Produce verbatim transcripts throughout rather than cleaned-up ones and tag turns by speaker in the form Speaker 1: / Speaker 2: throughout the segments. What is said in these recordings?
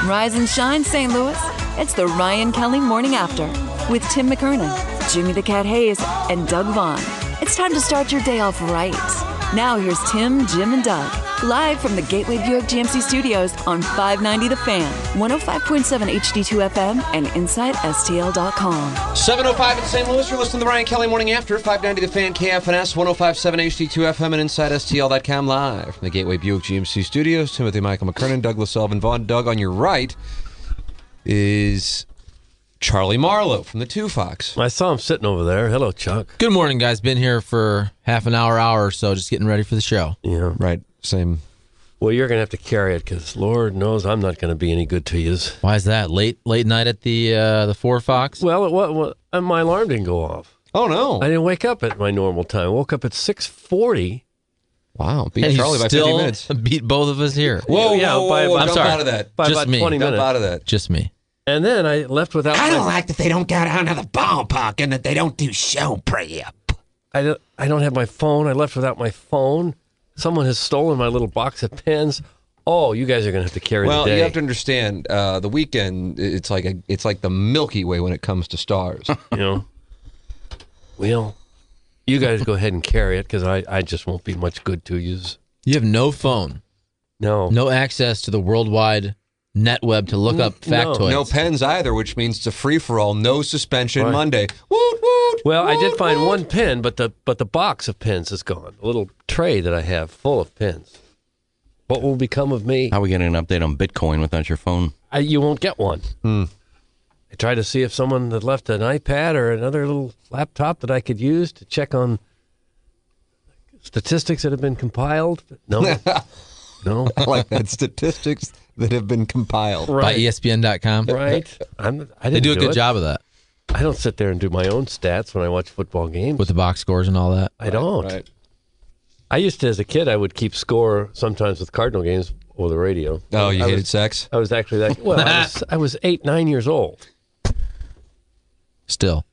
Speaker 1: Rise and shine, Saint Louis. It's the Ryan Kelly Morning After with Tim McKernan, Jimmy the Cat Hayes, and Doug Vaughn. It's time to start your day off right. Now here's Tim, Jim, and Doug, live from the Gateway Buick G M C Studios on five ninety The Fan, one oh five point seven H D two F M, and inside S T L dot com.
Speaker 2: seven oh five in Saint Louis. You're listening to the Ryan Kelly Morning After, five ninety The Fan, K F N S, one oh five point seven H D two F M, and inside S T L dot com, live from the Gateway Buick G M C Studios. Timothy Michael McKernan, Douglas Sullivan Vaughn. Doug, on your right is Charlie Marlowe from the Two Fox.
Speaker 3: I saw him sitting over there. Hello, Chuck.
Speaker 4: Good morning, guys. Been here for half an hour, hour or so, just getting ready for the show.
Speaker 3: Yeah.
Speaker 2: Right, same.
Speaker 3: Well, you're going to have to carry it because Lord knows I'm not going to be any good to you.
Speaker 4: Why is that? Late late night at the uh, the Four Fox?
Speaker 3: Well, it, well, well, uh, my alarm didn't go off.
Speaker 2: Oh, no.
Speaker 3: I didn't wake up at my normal time. I woke up at six forty.
Speaker 2: Wow, beat
Speaker 4: and
Speaker 2: Charlie
Speaker 4: you
Speaker 2: by
Speaker 4: still
Speaker 2: fifty minutes.
Speaker 4: Beat both of us here.
Speaker 2: Whoa,
Speaker 3: Yeah,
Speaker 2: whoa, whoa,
Speaker 3: by-
Speaker 2: whoa,
Speaker 3: I'm
Speaker 2: jump
Speaker 4: sorry.
Speaker 2: out of that.
Speaker 3: By
Speaker 4: Just
Speaker 3: about
Speaker 4: me.
Speaker 3: twenty
Speaker 2: Jump
Speaker 3: minutes.
Speaker 2: out of that.
Speaker 4: Just me.
Speaker 3: And then I left without
Speaker 5: I
Speaker 3: my...
Speaker 5: don't like that they don't get down to the ballpark and that they don't do show prep.
Speaker 3: I don't, I don't have my phone. I left without my phone. Someone has stolen my little box of pens. Oh, you guys are going to have to carry
Speaker 2: Well,
Speaker 3: the day.
Speaker 2: you have to understand, uh, the weekend, it's like a, it's like the Milky Way when it comes to stars.
Speaker 3: You know? Well, you guys go ahead and carry it because I, I just won't be much good to you.
Speaker 4: You have no phone,
Speaker 3: No.
Speaker 4: no access to the worldwide net web to look up
Speaker 3: No.
Speaker 4: factoids.
Speaker 2: No pens either, which means it's a free-for-all, no suspension
Speaker 3: Right.
Speaker 2: Monday. Woot, woot,
Speaker 3: Well, I did
Speaker 2: woot,
Speaker 3: find
Speaker 2: woot.
Speaker 3: one pen, but the but the box of pens is gone. A little tray that I have full of pens. What will become of me?
Speaker 6: How are we getting an update on Bitcoin without your phone?
Speaker 3: I, you won't get one.
Speaker 2: Hmm.
Speaker 3: I tried to see if someone had left an iPad or another little laptop that I could use to check on statistics that have been compiled. But no, no.
Speaker 2: I like that. Statistics that have been compiled.
Speaker 4: by
Speaker 3: Right,
Speaker 4: E S P N dot com.
Speaker 3: right. I'm, I didn't
Speaker 4: They do a good
Speaker 3: it.
Speaker 4: job of that
Speaker 3: I don't sit there and do my own stats when I watch football games.
Speaker 4: with the box scores and all that.
Speaker 3: I don't.
Speaker 2: Right.
Speaker 3: I used to, as a kid, I would keep score sometimes with Cardinal games over the radio.
Speaker 2: Oh, you
Speaker 3: I
Speaker 2: hated
Speaker 3: was,
Speaker 2: sex?
Speaker 3: I was actually that. Well, I was, I was eight, nine years old.
Speaker 4: Still.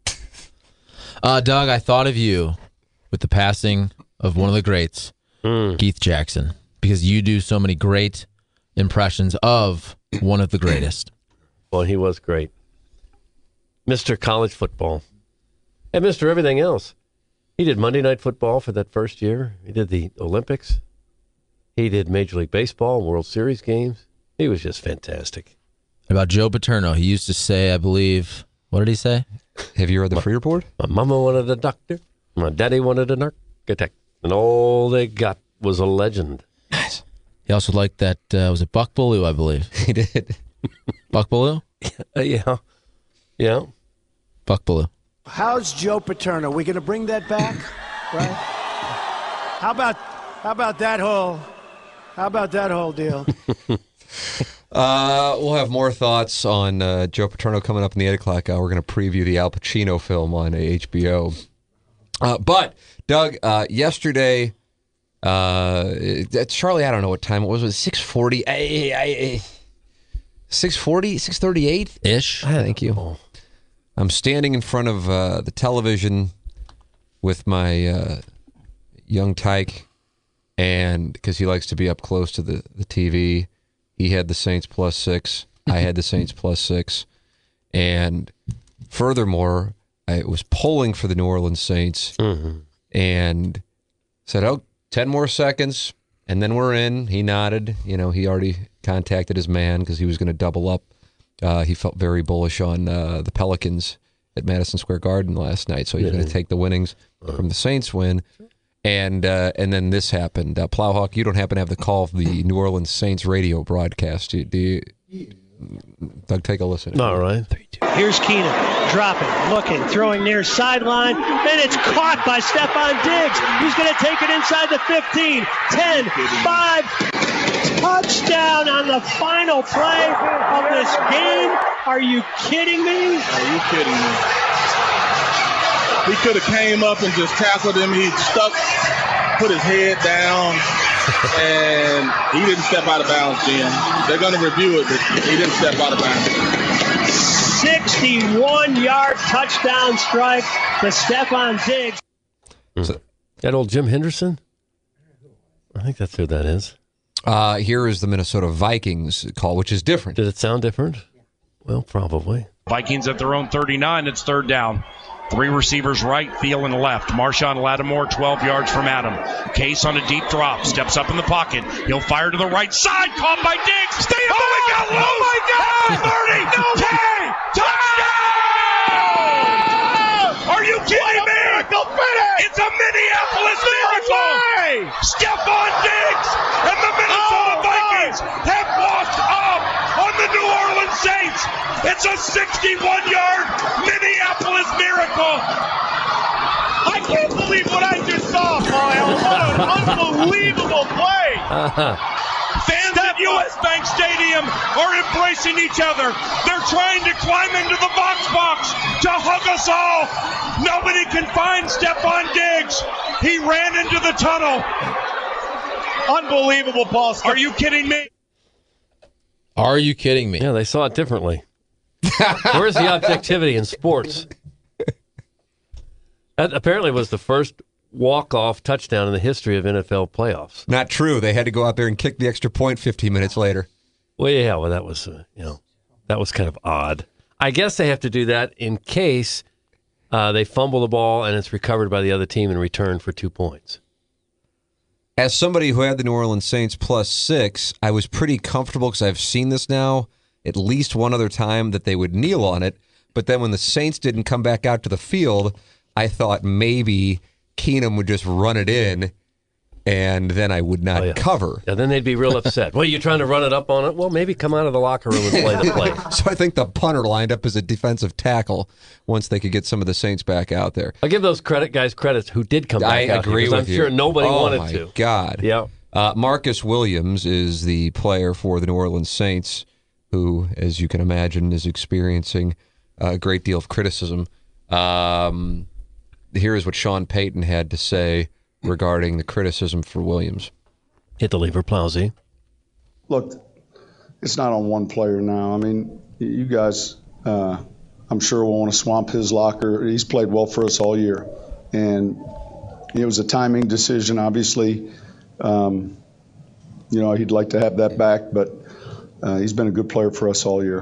Speaker 4: Uh, Doug, I thought of you with the passing of one of the greats,
Speaker 3: Mm.
Speaker 4: Keith Jackson, because you do so many great impressions of one of the greatest.
Speaker 3: Well, he was great. Mister College Football. And Mister Everything Else. He did Monday Night Football for that first year. He did the Olympics. He did Major League Baseball, World Series games. He was just fantastic.
Speaker 4: About Joe Paterno, he used to say, I believe, what did he say?
Speaker 2: Have you read the free report?
Speaker 3: My mama wanted a doctor. My daddy wanted an architect. And all they got was a legend.
Speaker 2: Nice.
Speaker 4: He also liked that, uh, was it Buck Bellew, I believe?
Speaker 2: He did.
Speaker 4: Buck Bellew?
Speaker 3: Uh, yeah. Yeah.
Speaker 4: Buck Bellew.
Speaker 7: How's Joe Paterno? We going to bring that back, right? How about how about that whole how about that whole deal?
Speaker 2: Uh, we'll have more thoughts on uh, Joe Paterno coming up in the eight o'clock hour. We're going to preview the Al Pacino film on H B O. Uh, but, Doug, uh, yesterday, uh, it, Charlie, I don't know what time it was. It was six forty? I, I, I, six forty? six thirty-eight?
Speaker 4: Ish.
Speaker 2: Thank you. I'm standing in front of uh, the television with my uh, young Tyke, and because he likes to be up close to the, the T V, he had the Saints plus six. I had the Saints plus six. And furthermore, I was polling for the New Orleans Saints
Speaker 3: Mm-hmm.
Speaker 2: and said, oh, ten more seconds, and then we're in. He nodded. You know, he already contacted his man because he was going to double up. Uh, he felt very bullish on uh, the Pelicans at Madison Square Garden last night, so he was going to take the winnings from the Saints win. And uh, and then this happened. Uh, Plowhawk, you don't happen to have the call of the New Orleans Saints radio broadcast. Do you, do you, Doug, take a listen.
Speaker 3: All right.
Speaker 8: Here's Keenan, dropping, looking, throwing near sideline, and it's caught by Stephon Diggs. He's going to take it inside the fifteen, ten, five, touchdown on the final play of this game. Are you kidding me?
Speaker 9: Are you kidding me? He could have came up and just tackled him. He stuck, put his head down, and he didn't step out of bounds, Jim. They're going to review it, but he didn't step out of bounds.
Speaker 8: sixty-one-yard touchdown strike to Stephon Diggs.
Speaker 3: So, that old Jim Henderson? I think that's who that is.
Speaker 2: Uh, here is the Minnesota Vikings call, which is different.
Speaker 3: Did it sound different? Well, probably.
Speaker 10: Vikings at their own thirty-nine. It's third down. Three receivers right, Thielen left. Marshawn Lattimore, twelve yards from Adam. Case on a deep drop, steps up in the pocket. He'll fire to the right side, caught by Diggs. Stay up! Oh, he got loose! Oh, my God! thirty! No! ten! Touchdown! Are you kidding me? Miracle finish! It's a Minneapolis miracle! Stephon Diggs and the Minnesota oh, Vikings God. have walked up on the New Orleans Saints. It's a sixty-one-yard Minneapolis miracle. I can't believe what I just saw, Paul. What an unbelievable play. Uh-huh. Fans at U S Bank Stadium are embracing each other. They're trying to climb into the box box to hug us all. Nobody can find Stephon Diggs. He ran into the tunnel. Unbelievable, Paul. Are you kidding me?
Speaker 4: Are you kidding me?
Speaker 3: Yeah, they saw it differently. Where's the objectivity in sports? That apparently was the first walk-off touchdown in the history of N F L playoffs.
Speaker 2: Not true. They had to go out there and kick the extra point fifteen minutes later.
Speaker 3: Well, yeah, well, that was, uh, you know, that was kind of odd. I guess they have to do that in case uh, they fumble the ball and it's recovered by the other team in return for two points.
Speaker 2: As somebody who had the New Orleans Saints plus six, I was pretty comfortable because I've seen this now at least one other time that they would kneel on it. But then when the Saints didn't come back out to the field, I thought maybe Keenum would just run it in and then I would not
Speaker 3: oh, yeah.
Speaker 2: cover.
Speaker 3: Yeah, then they'd be real upset. Well, you're trying to run it up on it? Well, maybe come out of the locker room and play the play.
Speaker 2: So I think the punter lined up as a defensive tackle once they could get some of the Saints back out there.
Speaker 3: I'll give those credit guys credit who did come back
Speaker 2: I
Speaker 3: out
Speaker 2: agree
Speaker 3: here,
Speaker 2: with
Speaker 3: I'm
Speaker 2: you.
Speaker 3: sure nobody
Speaker 2: oh
Speaker 3: wanted
Speaker 2: my
Speaker 3: to.
Speaker 2: God.
Speaker 3: Yeah.
Speaker 2: Uh, Marcus Williams is the player for the New Orleans Saints who, as you can imagine, is experiencing a great deal of criticism. Um, here is what Sean Payton had to say regarding the criticism for Williams.
Speaker 3: Hit the lever, Plowsy.
Speaker 11: Look, it's not on one player now. I mean, you guys, uh, I'm sure will want to swamp his locker. He's played well for us all year. And it was a timing decision, obviously. Um, you know, he'd like to have that back, but uh, he's been a good player for us all year.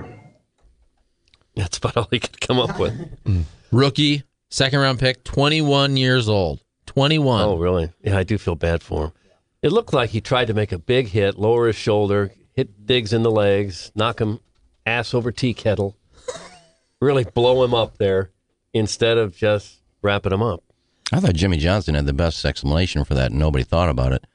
Speaker 3: That's about all he could come up with.
Speaker 4: Rookie, second round pick, twenty-one years old. twenty-one.
Speaker 3: Oh, really? Yeah, I do feel bad for him. It looked like he tried to make a big hit, lower his shoulder, hit Diggs in the legs, knock him ass over tea kettle, really blow him up there instead of just wrapping him up.
Speaker 6: I thought Jimmy Johnson had the best explanation for that, and nobody thought about it.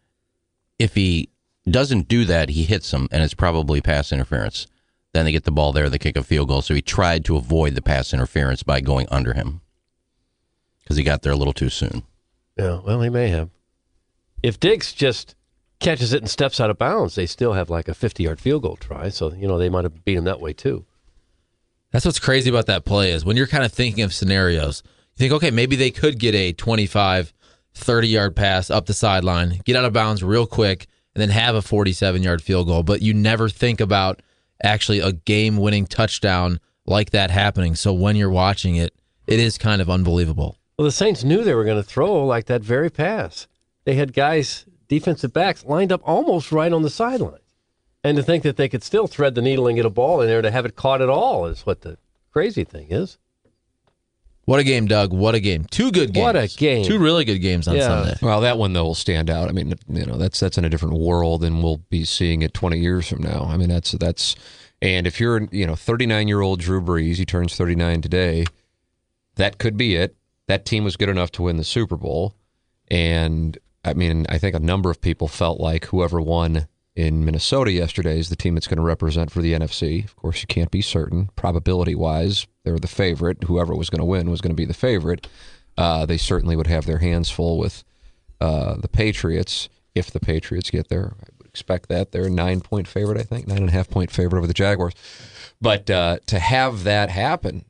Speaker 6: If he doesn't do that, he hits him, and it's probably pass interference. Then they get the ball there, they kick a field goal, so he tried to avoid the pass interference by going under him because he got there a little too soon.
Speaker 3: Yeah, well, he may have. If Diggs just catches it and steps out of bounds, they still have like a fifty-yard field goal try, so, you know, they might have beat him that way, too.
Speaker 4: That's what's crazy about that play is when you're kind of thinking of scenarios, you think, okay, maybe they could get a twenty-five, thirty-yard pass up the sideline, get out of bounds real quick, and then have a forty-seven-yard field goal. But you never think about actually a game-winning touchdown like that happening. So when you're watching it, it is kind of unbelievable.
Speaker 3: Well, the Saints knew they were going to throw like that very pass. They had guys, defensive backs, lined up almost right on the sidelines. And to think that they could still thread the needle and get a ball in there to have it caught at all is what the crazy thing is.
Speaker 4: What a game, Doug. What a game. Two good games.
Speaker 3: What a game.
Speaker 4: Two really good games on
Speaker 3: yeah.
Speaker 4: Sunday.
Speaker 2: Well, that one, though, will stand out. I mean, you know, that's that's in a different world and we'll be seeing it twenty years from now. I mean, that's, that's, and if you're, you know, thirty-nine-year-old Drew Brees, he turns thirty-nine today, that could be it. That team was good enough to win the Super Bowl. And, I mean, I think a number of people felt like whoever won in Minnesota yesterday is the team that's going to represent for the N F C. Of course, you can't be certain. Probability-wise, they're the favorite. Whoever was going to win was going to be the favorite. Uh, they certainly would have their hands full with uh, the Patriots if the Patriots get there. I would expect that. They're a nine-point favorite, I think, nine-and-a-half-point favorite over the Jaguars. But uh, to have that happen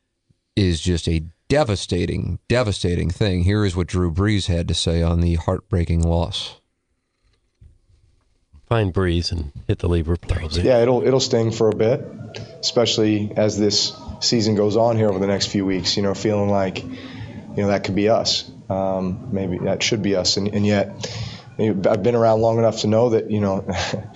Speaker 2: is just a devastating, devastating thing. Here is what Drew Brees had to say on the heartbreaking loss.
Speaker 3: Find Breeze and hit the lever.
Speaker 12: Yeah, it'll it'll sting for a bit, especially as this season goes on here over the next few weeks. You know, feeling like, you know, that could be us. Um, maybe that should be us, and, and yet, I've been around long enough to know that, you know,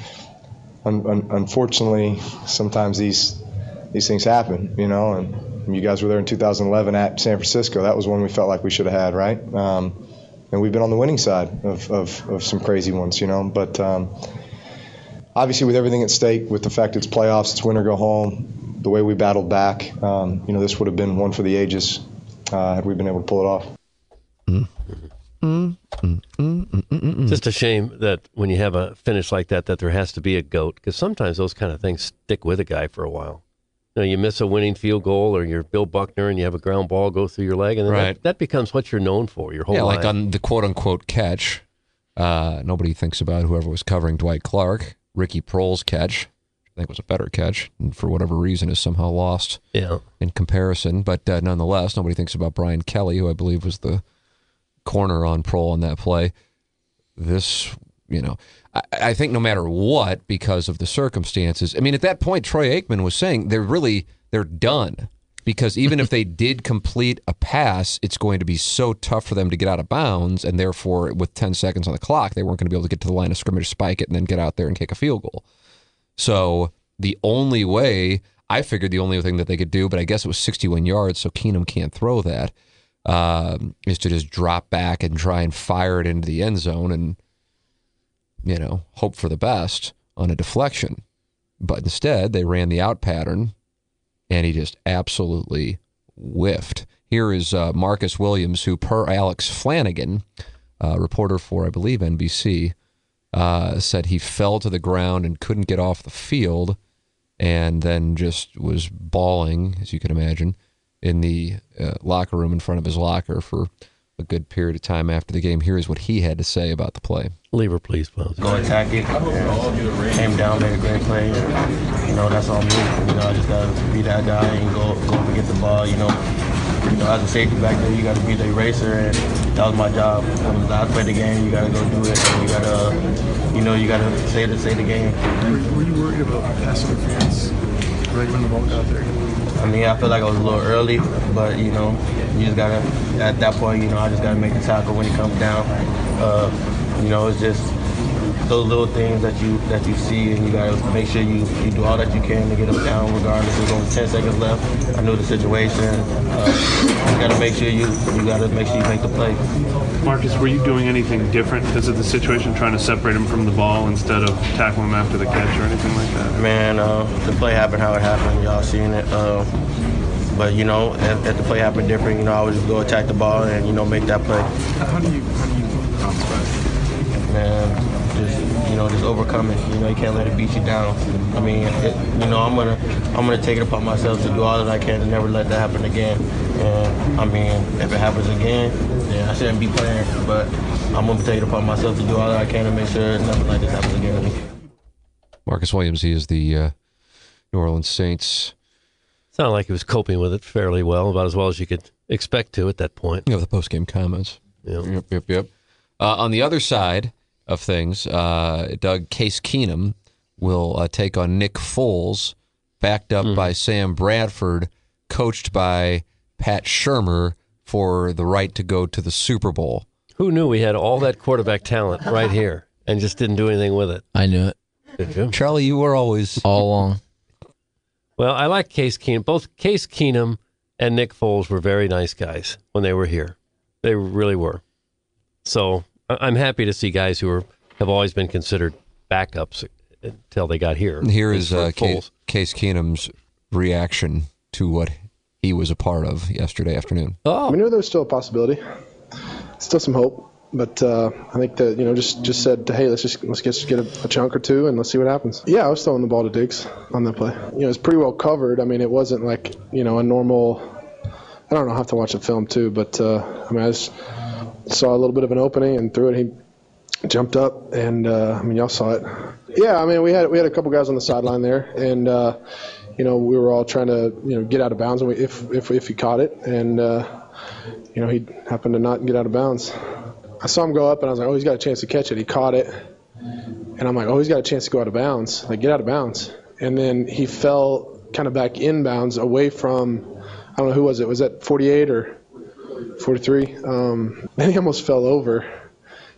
Speaker 12: un- un- unfortunately, sometimes these these things happen, you know, and you guys were there in two thousand eleven at San Francisco. That was one we felt like we should have had, right? Um, and we've been on the winning side of, of, of some crazy ones, you know, but um, obviously with everything at stake, with the fact it's playoffs, it's win or go home, the way we battled back, um, you know, this would have been one for the ages uh, had we been able to pull it off.
Speaker 2: Mm. Mm, mm, mm, mm, mm, mm.
Speaker 3: Just a shame that when you have a finish like that, that there has to be a GOAT, because sometimes those kind of things stick with a guy for a while. You know, you miss a winning field goal, or you're Bill Buckner and you have a ground ball go through your leg, and then
Speaker 2: Right.
Speaker 3: that, that becomes what you're known for your whole
Speaker 2: Yeah,
Speaker 3: life.
Speaker 2: like on the quote-unquote catch, uh, nobody thinks about whoever was covering Dwight Clark. Ricky Proehl's catch, I think was a better catch, and for whatever reason is somehow lost
Speaker 3: yeah.
Speaker 2: in comparison. But uh, nonetheless, nobody thinks about Brian Kelly, who I believe was the corner on Proehl on that play. This, you know, I, I think no matter what, because of the circumstances, I mean, at that point, Troy Aikman was saying they're really, they're done. Because even if they did complete a pass, it's going to be so tough for them to get out of bounds, and therefore, with ten seconds on the clock, they weren't going to be able to get to the line of scrimmage, spike it, and then get out there and kick a field goal. So the only way, I figured the only thing that they could do, but I guess it was sixty-one yards, so Keenum can't throw that, um, is to just drop back and try and fire it into the end zone and, you know, hope for the best on a deflection. But instead, they ran the out pattern, and he just absolutely whiffed. Here is uh, Marcus Williams, who, per Alex Flanagan, uh, reporter for, I believe, N B C, uh, said he fell to the ground and couldn't get off the field, and then just was bawling, as you can imagine, in the uh, locker room in front of his locker for a good period of time after the game. Here is what he had to say about the play.
Speaker 3: Lever, please, Wells.
Speaker 13: Go attack it. And came down, made a great play. You know, that's on me. You know, I just got to be that guy and go go up and get the ball. You know, you know, as a safety back there, you got to be the eraser, and that was my job. When I played the game, you got to go do it, and you got to, you know, you got to say the say the game.
Speaker 14: Were you worried about pass interference right when the ball got there?
Speaker 13: I mean, I feel like I was a little early, but, you know, you just got to, at that point, you know, I just got to make the tackle when it comes down. Uh, you know, it's just those little things that you that you see, and you got to make sure you, you do all that you can to get them down, regardless. There's only ten seconds left. I knew the situation. Uh, you got to make sure you you got to make sure you make the play.
Speaker 14: Marcus, were you doing anything different because of the situation, trying to separate him from the ball instead of tackling him after the catch or anything like that?
Speaker 13: Man, uh, the play happened how it happened. Y'all seen it. Uh, but, you know, if, if the play happened different, you know, I would just go attack the ball and, you know, make that play.
Speaker 14: How do you how do you bounce back?
Speaker 13: Man, just, you know, just overcome it. You know, you can't let it beat you down. I mean, it, you know, I'm gonna I'm gonna take it upon myself to do all that I can to never let that happen again. And I mean, if it happens again, then I shouldn't be playing. But I'm gonna take it upon myself to do all that I can to make sure nothing like this happens again to me.
Speaker 2: Marcus Williams, he is the uh, New Orleans Saints.
Speaker 3: Sounded like he was coping with it fairly well, about as well as you could expect to at that point.
Speaker 2: You have the post-game comments.
Speaker 3: Yep,
Speaker 2: yep, yep. yep. Uh, on the other side of things, uh, Doug, Case Keenum will uh, take on Nick Foles, backed up mm. by Sam Bradford, coached by Pat Shurmur, for the right to go to the Super Bowl.
Speaker 3: Who knew we had all that quarterback talent right here and just didn't do anything with it?
Speaker 4: I knew it.
Speaker 3: Did you?
Speaker 2: Charlie, you were always...
Speaker 4: all along.
Speaker 3: Well, I like Case Keenum. Both Case Keenum and Nick Foles were very nice guys when they were here. They really were. So I'm happy to see guys who are, have always been considered backups until they got here.
Speaker 2: Here is uh, Case, Case Keenum's reaction to what he was a part of yesterday afternoon.
Speaker 14: Oh, we knew there was still a possibility, still some hope, but uh, I think that, you know, just, just said, hey, let's just let's just get a, a chunk or two and let's see what happens. Yeah, I was throwing the ball to Diggs on that play. You know, it's pretty well covered. I mean, it wasn't like, you know, a normal. I don't know. I have to watch the film too, but uh, I mean, I just saw a little bit of an opening and threw it. He jumped up, and uh, I mean, y'all saw it. Yeah, I mean, we had we had a couple guys on the sideline there, and uh, you know, we were all trying to, you know, get out of bounds and we, if if if he caught it, and uh, you know, he happened to not get out of bounds. I saw him go up, and I was like, oh, he's got a chance to catch it. He caught it, and I'm like, oh, he's got a chance to go out of bounds, like get out of bounds. And then he fell kind of back inbounds away from, I don't know, who was it? Was that forty-eight or forty-three? Um, then he almost fell over.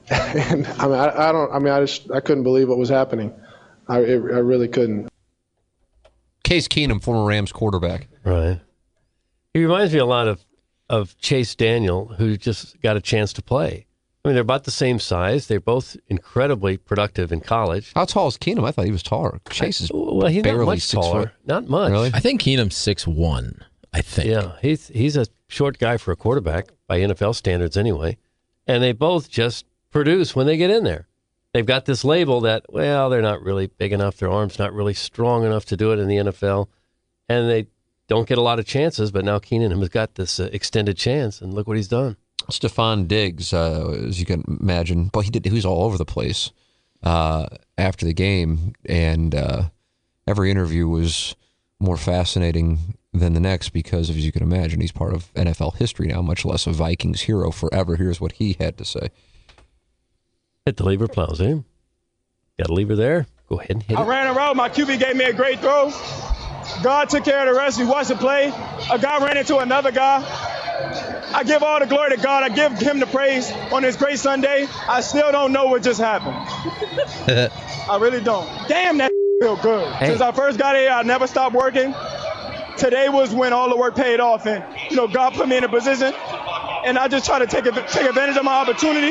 Speaker 14: and I mean, I, I don't. I mean, I just I couldn't believe what was happening. I it, I really couldn't.
Speaker 2: Case Keenum, former Rams quarterback.
Speaker 3: Right. He reminds me a lot of, of Chase Daniel, who just got a chance to play. I mean, they're about the same size. They're both incredibly productive in college.
Speaker 2: How tall is Keenum? I thought he was taller. Chase is
Speaker 3: well, he's
Speaker 2: barely
Speaker 3: not much
Speaker 2: six
Speaker 3: taller.
Speaker 2: foot.
Speaker 3: Not much.
Speaker 2: Really?
Speaker 4: I think Keenum's six one, I think.
Speaker 3: Yeah, he's he's a short guy for a quarterback by N F L standards anyway. And they both just produce when they get in there. They've got this label that, well, they're not really big enough. Their arm's not really strong enough to do it in the N F L. And they don't get a lot of chances, but now Keenan has got this uh, extended chance, and look what he's done.
Speaker 2: Stephon Diggs, uh, as you can imagine, but he did. He was all over the place uh, after the game, and uh, every interview was more fascinating than the next because, as you can imagine, he's part of N F L history now, much less a Vikings hero forever. Here's what he had to say.
Speaker 3: Hit the lever, plows in. Got a lever there. Go ahead and hit
Speaker 15: I
Speaker 3: it.
Speaker 15: ran a route. My Q B gave me a great throw. God took care of the rest. He watched the play. A guy ran into another guy. I give all the glory to God. I give him the praise on this great Sunday. I still don't know what just happened. I really don't. Damn, that feel good.
Speaker 3: Hey.
Speaker 15: Since I first got here, I never stopped working. Today was when all the work paid off, and you know, God put me in a position, and I just try to take take advantage of my opportunity.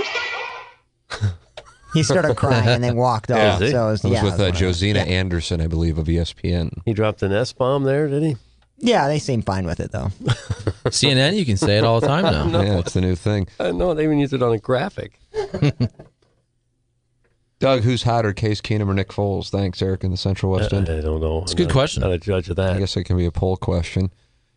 Speaker 16: He started crying and then walked
Speaker 2: Yeah,
Speaker 16: off. So it was,
Speaker 2: it was
Speaker 16: yeah,
Speaker 2: with
Speaker 16: it was
Speaker 2: uh,
Speaker 16: one of those.
Speaker 2: Josina Anderson, I believe, of E S P N.
Speaker 3: He dropped an S-bomb there, did he?
Speaker 16: Yeah, they seem fine with it, though.
Speaker 4: C N N, you can say it all the time now.
Speaker 3: No.
Speaker 2: Yeah, it's the new thing.
Speaker 3: I know, they even used it on a graphic.
Speaker 2: Doug, who's hotter, Case Keenum or Nick Foles? Thanks, Eric, in the Central West End.
Speaker 3: I, I don't know.
Speaker 4: It's a
Speaker 3: I'm
Speaker 4: good
Speaker 3: not,
Speaker 4: question.
Speaker 3: Not a judge of that.
Speaker 2: I guess it can be a poll question.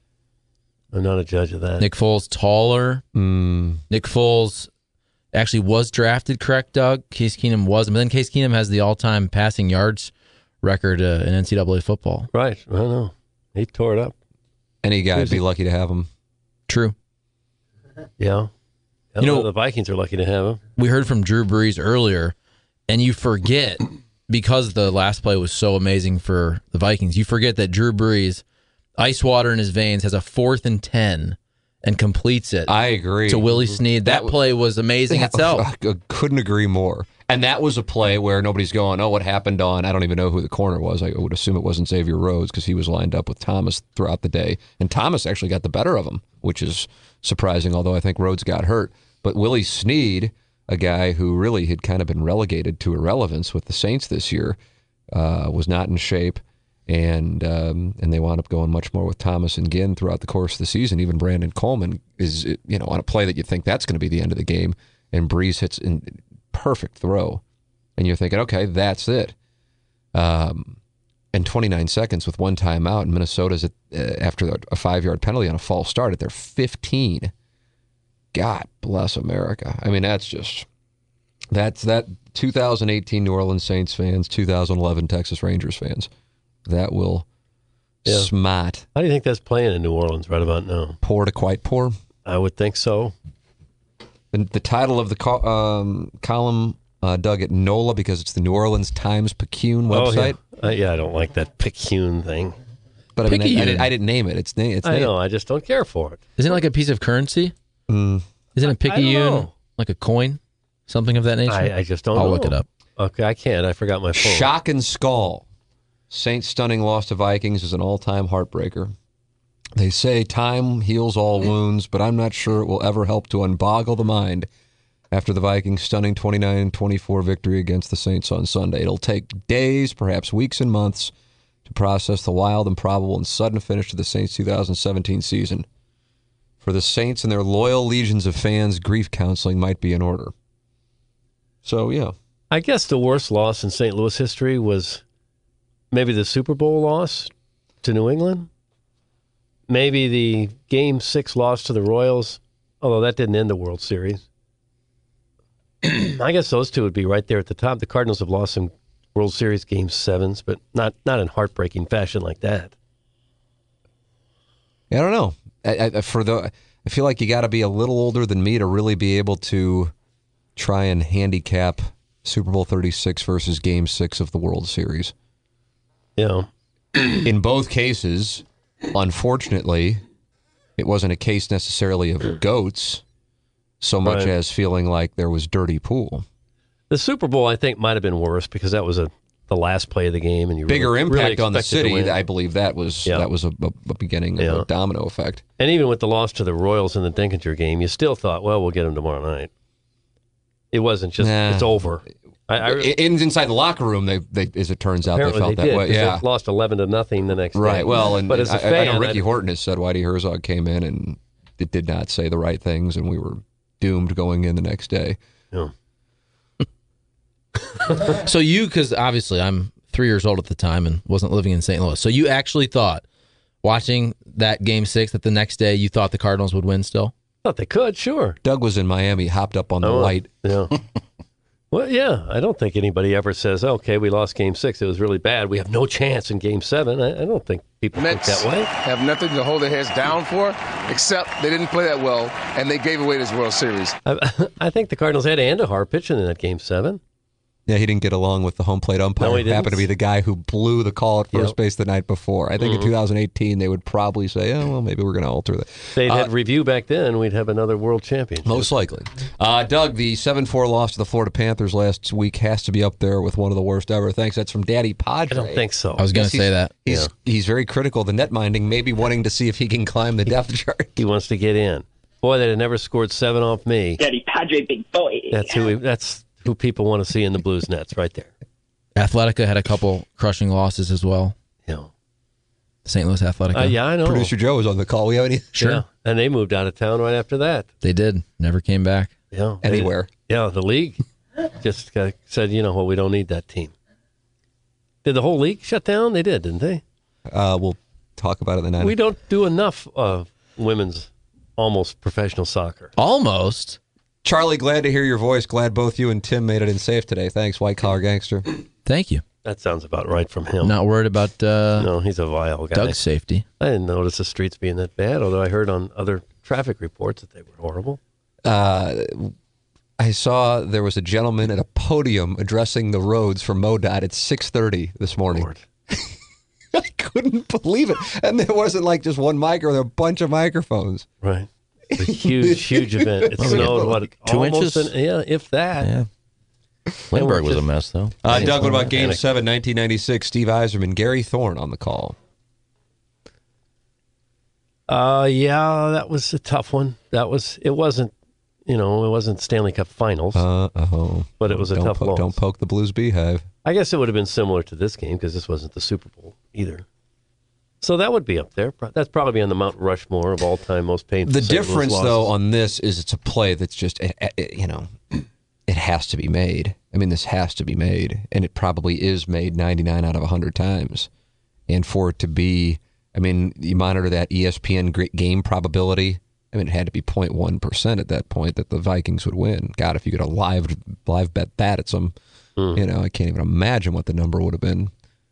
Speaker 3: I'm not a judge of that.
Speaker 4: Nick Foles taller.
Speaker 2: Mm.
Speaker 4: Nick Foles actually was drafted, correct, Doug? Case Keenum wasn't. But then Case Keenum has the all-time passing yards record uh, in N C double A football.
Speaker 3: Right. I don't know. He tore it up.
Speaker 2: Any guy would be lucky to have him.
Speaker 4: True.
Speaker 3: Yeah. I
Speaker 4: You know-
Speaker 3: know the Vikings are lucky to have him.
Speaker 4: We heard from Drew Brees earlier, and you forget, because the last play was so amazing for the Vikings, you forget that Drew Brees, ice water in his veins, has a fourth and ten and completes it.
Speaker 2: I agree.
Speaker 4: To Willie Snead. That,
Speaker 2: That-
Speaker 4: play was amazing
Speaker 2: That-
Speaker 4: itself.
Speaker 2: I couldn't agree more. And that was a play where nobody's going, oh, what happened on, I don't even know who the corner was. I would assume it wasn't Xavier Rhodes because he was lined up with Thomas throughout the day. And Thomas actually got the better of him, which is surprising, although I think Rhodes got hurt. But Willie Snead, a guy who really had kind of been relegated to irrelevance with the Saints this year, uh, was not in shape. And um, and they wound up going much more with Thomas and Ginn throughout the course of the season. Even Brandon Coleman is, you know, on a play that you think that's going to be the end of the game, and Brees hits in perfect throw, and you're thinking, okay, that's it. Um, and twenty-nine seconds with one timeout, and Minnesota's at, uh, after a five-yard penalty on a false start at their fifteen. God bless America. I mean, that's just that's that two thousand eighteen New Orleans Saints fans, two thousand eleven Texas Rangers fans. That will
Speaker 3: Yeah.
Speaker 2: smart.
Speaker 3: How do you think that's playing in New Orleans right about now?
Speaker 2: Poor to quite poor.
Speaker 3: I would think so.
Speaker 2: The, the title of the co- um, column, uh, Doug, at NOLA, because it's the New Orleans Times-Picayune website.
Speaker 3: Oh, yeah. Uh, yeah, I don't like that Picayune thing.
Speaker 2: But I mean, I, I,
Speaker 4: Picayune.
Speaker 2: didn't, I didn't name it. It's name. It's
Speaker 3: I
Speaker 2: name.
Speaker 3: know. I just don't care for it.
Speaker 4: Isn't it like a piece of currency?
Speaker 2: Mm.
Speaker 4: Isn't a
Speaker 3: I
Speaker 4: picayune
Speaker 3: don't know.
Speaker 4: like a coin? Something of that nature?
Speaker 3: I, I just don't
Speaker 4: I'll
Speaker 3: know.
Speaker 4: look it up.
Speaker 3: Okay, I can't. I forgot my phone.
Speaker 2: Shock and skull. Saints' stunning loss to Vikings is an all-time heartbreaker. They say time heals all wounds, but I'm not sure it will ever help to unboggle the mind after the Vikings' stunning twenty-nine twenty-four victory against the Saints on Sunday. It'll take days, perhaps weeks and months, to process the wild, improbable, and sudden finish to the Saints' two thousand seventeen season. For the Saints and their loyal legions of fans, grief counseling might be in order. So, yeah.
Speaker 3: I guess the worst loss in Saint Louis history was maybe the Super Bowl loss to New England. Maybe the Game six loss to the Royals, although that didn't end the World Series. I guess those two would be right there at the top. The Cardinals have lost some World Series Game sevens, but not, not in heartbreaking fashion like that.
Speaker 2: I don't know. I, I, for the, I feel like you got to be a little older than me to really be able to try and handicap Super Bowl thirty-six versus Game six of the World Series.
Speaker 3: Yeah.
Speaker 2: In both cases, unfortunately, it wasn't a case necessarily of goats so much
Speaker 3: Right.
Speaker 2: as feeling like there was dirty pool.
Speaker 3: The Super Bowl, I think, might have been worse because that was a the last play of the game, and you
Speaker 2: bigger
Speaker 3: really,
Speaker 2: impact
Speaker 3: really
Speaker 2: on the
Speaker 3: expected to
Speaker 2: city.
Speaker 3: win.
Speaker 2: I believe that was
Speaker 3: Yeah.
Speaker 2: that was a, a, a beginning of
Speaker 3: Yeah.
Speaker 2: a domino effect.
Speaker 3: And even with the loss to the Royals in the Dinkinger game, you still thought, well, we'll get them tomorrow night. It wasn't just
Speaker 2: Nah.
Speaker 3: it's over. I, I,
Speaker 2: In, inside the locker room, they, they as it turns out, they
Speaker 3: apparently
Speaker 2: felt
Speaker 3: they
Speaker 2: that
Speaker 3: did,
Speaker 2: way.
Speaker 3: 'cause
Speaker 2: Yeah,
Speaker 3: they lost eleven to nothing the next day.
Speaker 2: right. Well, and,
Speaker 3: but
Speaker 2: and
Speaker 3: as a
Speaker 2: I,
Speaker 3: fan,
Speaker 2: I know Ricky
Speaker 3: I-
Speaker 2: Horton has said Whitey Herzog came in and it did not say the right things, and we were doomed going in the next day.
Speaker 3: Yeah.
Speaker 4: So you, because obviously I'm three years old at the time and wasn't living in Saint Louis. So you actually thought, watching that game six, that the next day you thought the Cardinals would win still?
Speaker 3: Thought they could, sure.
Speaker 2: Doug was in Miami, hopped up on the
Speaker 3: Oh,
Speaker 2: light.
Speaker 3: Yeah. Well, yeah. I don't think anybody ever says, okay, we lost game six. It was really bad. We have no chance in game seven. I, I don't think people
Speaker 17: Mets
Speaker 3: think that way.
Speaker 17: have nothing to hold their heads down for, except they didn't play that well, and they gave away this World Series.
Speaker 3: I, I think the Cardinals had Andahar pitching in that game seven.
Speaker 2: Yeah, he didn't get along with the home plate umpire.
Speaker 3: No, he
Speaker 2: who happened
Speaker 3: didn't.
Speaker 2: to be the guy who blew the call at first
Speaker 3: Yep.
Speaker 2: base the night before. I think
Speaker 3: Mhm.
Speaker 2: in two thousand eighteen they would probably say, "Oh, well, maybe we're going to alter that."
Speaker 3: If they'd
Speaker 2: Uh,
Speaker 3: had review back then, we'd have another world championship.
Speaker 2: Most likely. Uh, Doug, the seven four loss to the Florida Panthers last week has to be up there with one of the worst ever. Thanks. That's from Daddy Padre.
Speaker 3: I don't think so.
Speaker 4: I was going
Speaker 2: Yes,
Speaker 4: to say
Speaker 2: he's-
Speaker 4: that.
Speaker 2: He's he's very critical of the net minding, maybe wanting to see if he can climb the depth chart.
Speaker 3: He wants to get in. Boy, they'd have never scored seven off me.
Speaker 18: Daddy Padre, big boy.
Speaker 3: That's who. We, that's who people want to see in the Blues nets, right there.
Speaker 4: Athletica had a couple crushing losses as well.
Speaker 3: Yeah.
Speaker 4: Saint Louis Athletica.
Speaker 3: Uh, yeah, I know.
Speaker 2: Producer Joe was on the call. We have any?
Speaker 4: Sure.
Speaker 3: Yeah. And they moved out of town right after that.
Speaker 4: They did. Never came back.
Speaker 3: Yeah.
Speaker 2: Anywhere.
Speaker 3: They- yeah, the league just uh, said, you know what, we don't need that team. Did the whole league shut down? They did, didn't they?
Speaker 2: Uh, we'll talk about it in the night.
Speaker 3: We don't do enough of women's almost professional soccer.
Speaker 4: Almost.
Speaker 2: Charlie, glad to hear your voice. Glad both you and Tim made it in safe today. Thanks, White Collar Gangster.
Speaker 4: Thank you.
Speaker 3: That sounds about right from him.
Speaker 4: Not worried about uh,
Speaker 3: No, he's a vile guy.
Speaker 4: Doug's safety.
Speaker 3: I didn't notice the streets being that bad, although I heard on other traffic reports that they were horrible.
Speaker 2: Uh, I saw there was a gentleman at a podium addressing the roads for MoDOT at six thirty this morning. I couldn't believe it. And there wasn't like just one mic, or there were a bunch of microphones.
Speaker 3: Right. It's a huge, huge event. It
Speaker 6: What, we
Speaker 3: snowed,
Speaker 6: got,
Speaker 3: what,
Speaker 6: like, two
Speaker 3: almost
Speaker 6: inches?
Speaker 3: An, yeah, if that.
Speaker 6: Yeah. Lindbergh was a mess, though.
Speaker 2: Uh, Doug, what about
Speaker 3: And
Speaker 2: Game
Speaker 3: it-
Speaker 2: seven, nineteen ninety-six? Steve Eiserman, Gary Thorne on the call.
Speaker 3: Uh, yeah, that was a tough one. That was, it wasn't, you know, it wasn't Stanley Cup Finals,
Speaker 2: Uh oh.
Speaker 3: but it was a
Speaker 2: don't
Speaker 3: tough
Speaker 2: po-
Speaker 3: loss.
Speaker 2: Don't poke the Blues beehive.
Speaker 3: I guess it would have been similar to this game because this wasn't the Super Bowl either. So that would be up there. Pro- That's probably on the Mount Rushmore of all-time most painful.
Speaker 2: The
Speaker 3: Saint Louis
Speaker 2: difference,
Speaker 3: losses.
Speaker 2: though, on this is it's a play that's just, it, it, you know, it has to be made. I mean, this has to be made, and it probably is made ninety-nine out of one hundred times. And for it to be, I mean, you monitor that E S P N great game probability. I mean, it had to be zero point one percent at that point that the Vikings would win. God, if you could have live, live bet that at some,
Speaker 3: Hmm.
Speaker 2: you know, I can't even imagine what the number would have been.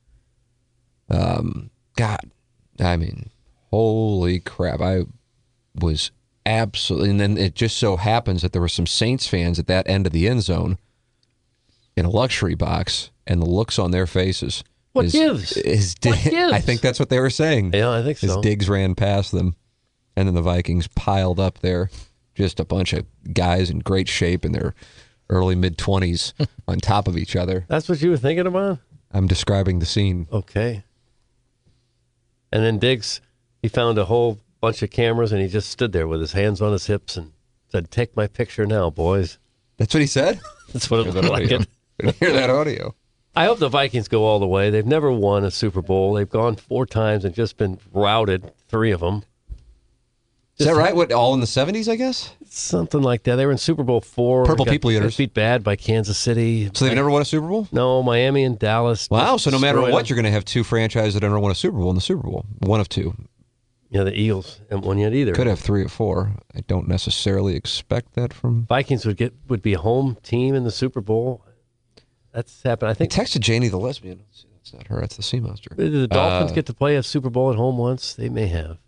Speaker 2: Um, God, I mean, holy crap. I was absolutely, and then it just so happens that there were some Saints fans at that end of the end zone in a luxury box, and the looks on their faces.
Speaker 3: What
Speaker 2: is,
Speaker 3: gives?
Speaker 2: Is,
Speaker 3: What gives?
Speaker 2: I think that's what they were saying.
Speaker 3: Yeah, I think
Speaker 2: As
Speaker 3: so.
Speaker 2: Diggs ran past them, and then the Vikings piled up there, just a bunch of guys in great shape in their early mid-twenties on top of each other.
Speaker 3: That's what you were thinking about?
Speaker 2: I'm describing the scene.
Speaker 3: Okay. And then Diggs, he found a whole bunch of cameras, and he just stood there with his hands on his hips and said, "Take my picture now, boys."
Speaker 2: That's what he said?
Speaker 3: That's what it
Speaker 2: Hear
Speaker 3: looked
Speaker 2: that
Speaker 3: like.
Speaker 2: audio.
Speaker 3: It.
Speaker 2: Hear that audio.
Speaker 3: I hope the Vikings go all the way. They've never won a Super Bowl. They've gone four times and just been routed, three of them.
Speaker 2: Is that right? What, all in the seventies, I guess?
Speaker 3: Something like that. They were in Super Bowl four.
Speaker 2: Purple
Speaker 3: got,
Speaker 2: People Eaters.
Speaker 3: got beat bad by Kansas City.
Speaker 2: So they've never won a Super Bowl?
Speaker 3: No, Miami and Dallas.
Speaker 2: Wow, so no matter
Speaker 3: destroyed
Speaker 2: what,
Speaker 3: them.
Speaker 2: you're going to have two franchises that never won a Super Bowl in the Super Bowl. One of two.
Speaker 3: Yeah, the Eagles haven't won yet either.
Speaker 2: Could have three or four. I don't necessarily expect that from...
Speaker 3: Vikings would get would be a home team in the Super Bowl. That's happened. I
Speaker 2: I
Speaker 3: think
Speaker 2: texted Janie the lesbian. That's not her. That's the Sea Monster.
Speaker 3: Did the Dolphins
Speaker 2: Uh,
Speaker 3: get to play a Super Bowl at home once? They may have.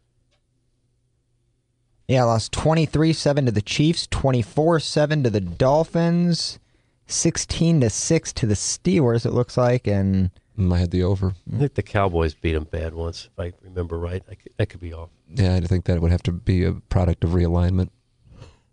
Speaker 16: Yeah, lost twenty-three seven to the Chiefs, twenty-four seven to the Dolphins, sixteen to six to the Steelers, it looks like, and
Speaker 2: Mm, I had the over.
Speaker 3: I think the Cowboys beat them bad once, if I remember right. I could, that could be off.
Speaker 2: Yeah, I think that would have to be a product of realignment.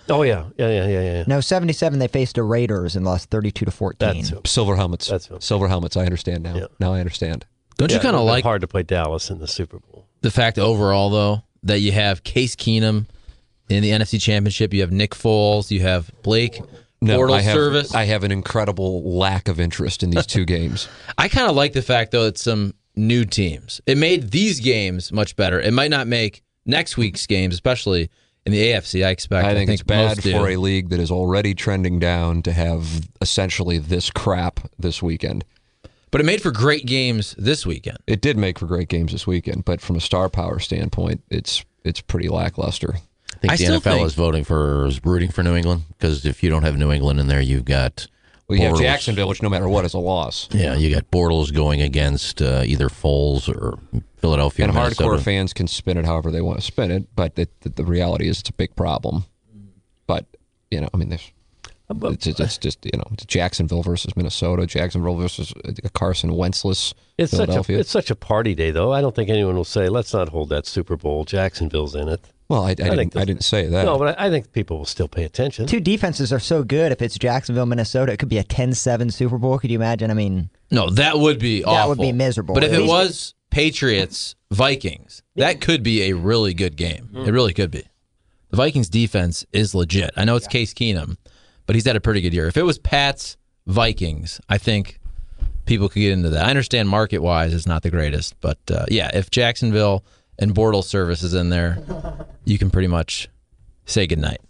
Speaker 3: Oh, yeah. Yeah, yeah, yeah, yeah.
Speaker 16: No, seventy-seven, they faced the Raiders and lost thirty-two to fourteen.
Speaker 3: That's
Speaker 2: Silver helmets.
Speaker 3: That's
Speaker 2: Silver helmets. I understand now.
Speaker 3: Yeah.
Speaker 2: Now I understand.
Speaker 4: Don't
Speaker 3: Yeah,
Speaker 4: you kind
Speaker 3: it
Speaker 4: of
Speaker 3: would've been
Speaker 4: like
Speaker 3: hard to play Dallas in the Super Bowl?
Speaker 4: the fact overall, though, that you have Case Keenum in the N F C Championship, you have Nick Foles, you have Blake
Speaker 2: No,
Speaker 4: Bortles
Speaker 2: I have,
Speaker 4: service.
Speaker 2: I have an incredible lack of interest in these two games.
Speaker 4: I kind of like the fact, though, that some new teams. It made these games much better. It might not make next week's games, especially in the A F C, I expect.
Speaker 2: I think,
Speaker 4: I
Speaker 2: it's bad
Speaker 4: most do.
Speaker 2: for a league that is already trending down to have essentially this crap this weekend.
Speaker 4: But it made for great games this weekend.
Speaker 2: It did make for great games this weekend, but from a star power standpoint, it's it's pretty lackluster.
Speaker 6: I think
Speaker 4: I
Speaker 6: the
Speaker 4: still
Speaker 6: N F L
Speaker 4: think-
Speaker 6: is voting for, is rooting for New England, because if you don't have New England in there, you've got
Speaker 2: Well, you have
Speaker 6: Bortles.
Speaker 2: Jacksonville, which no matter what is a loss.
Speaker 6: Yeah, you got Bortles going against uh, either Foles or Philadelphia.
Speaker 2: And
Speaker 6: or
Speaker 2: hardcore
Speaker 6: Minnesota.
Speaker 2: fans can spin it however they want to spin it, but the, the, the reality is it's a big problem. But, you know, I mean, there's, it's, it's, it's just, you know, it's Jacksonville versus Minnesota, Jacksonville versus Carson Wentzless
Speaker 3: It's such, a,
Speaker 2: Philadelphia.
Speaker 3: it's such a party day, though. I don't think anyone will say, let's not hold that Super Bowl. Jacksonville's in it.
Speaker 2: well, I, I,
Speaker 3: think
Speaker 2: didn't,
Speaker 3: this-
Speaker 2: I didn't say that.
Speaker 3: No, but I, I think people will still pay attention.
Speaker 16: Two defenses are so good. If it's Jacksonville, Minnesota, it could be a ten seven Super Bowl. Could you imagine? I mean,
Speaker 4: No, that would be awful.
Speaker 16: That would be miserable.
Speaker 4: But if
Speaker 16: At
Speaker 4: it
Speaker 16: least-
Speaker 4: was Patriots, Vikings, that could be a really good game. It really could be. The Vikings defense is legit. I know it's Case Keenum, but he's had a pretty good year. If it was Pats, Vikings, I think people could get into that. I understand market-wise it's not the greatest, but uh, yeah, if Jacksonville and Bortles service is in there, you can pretty much say goodnight.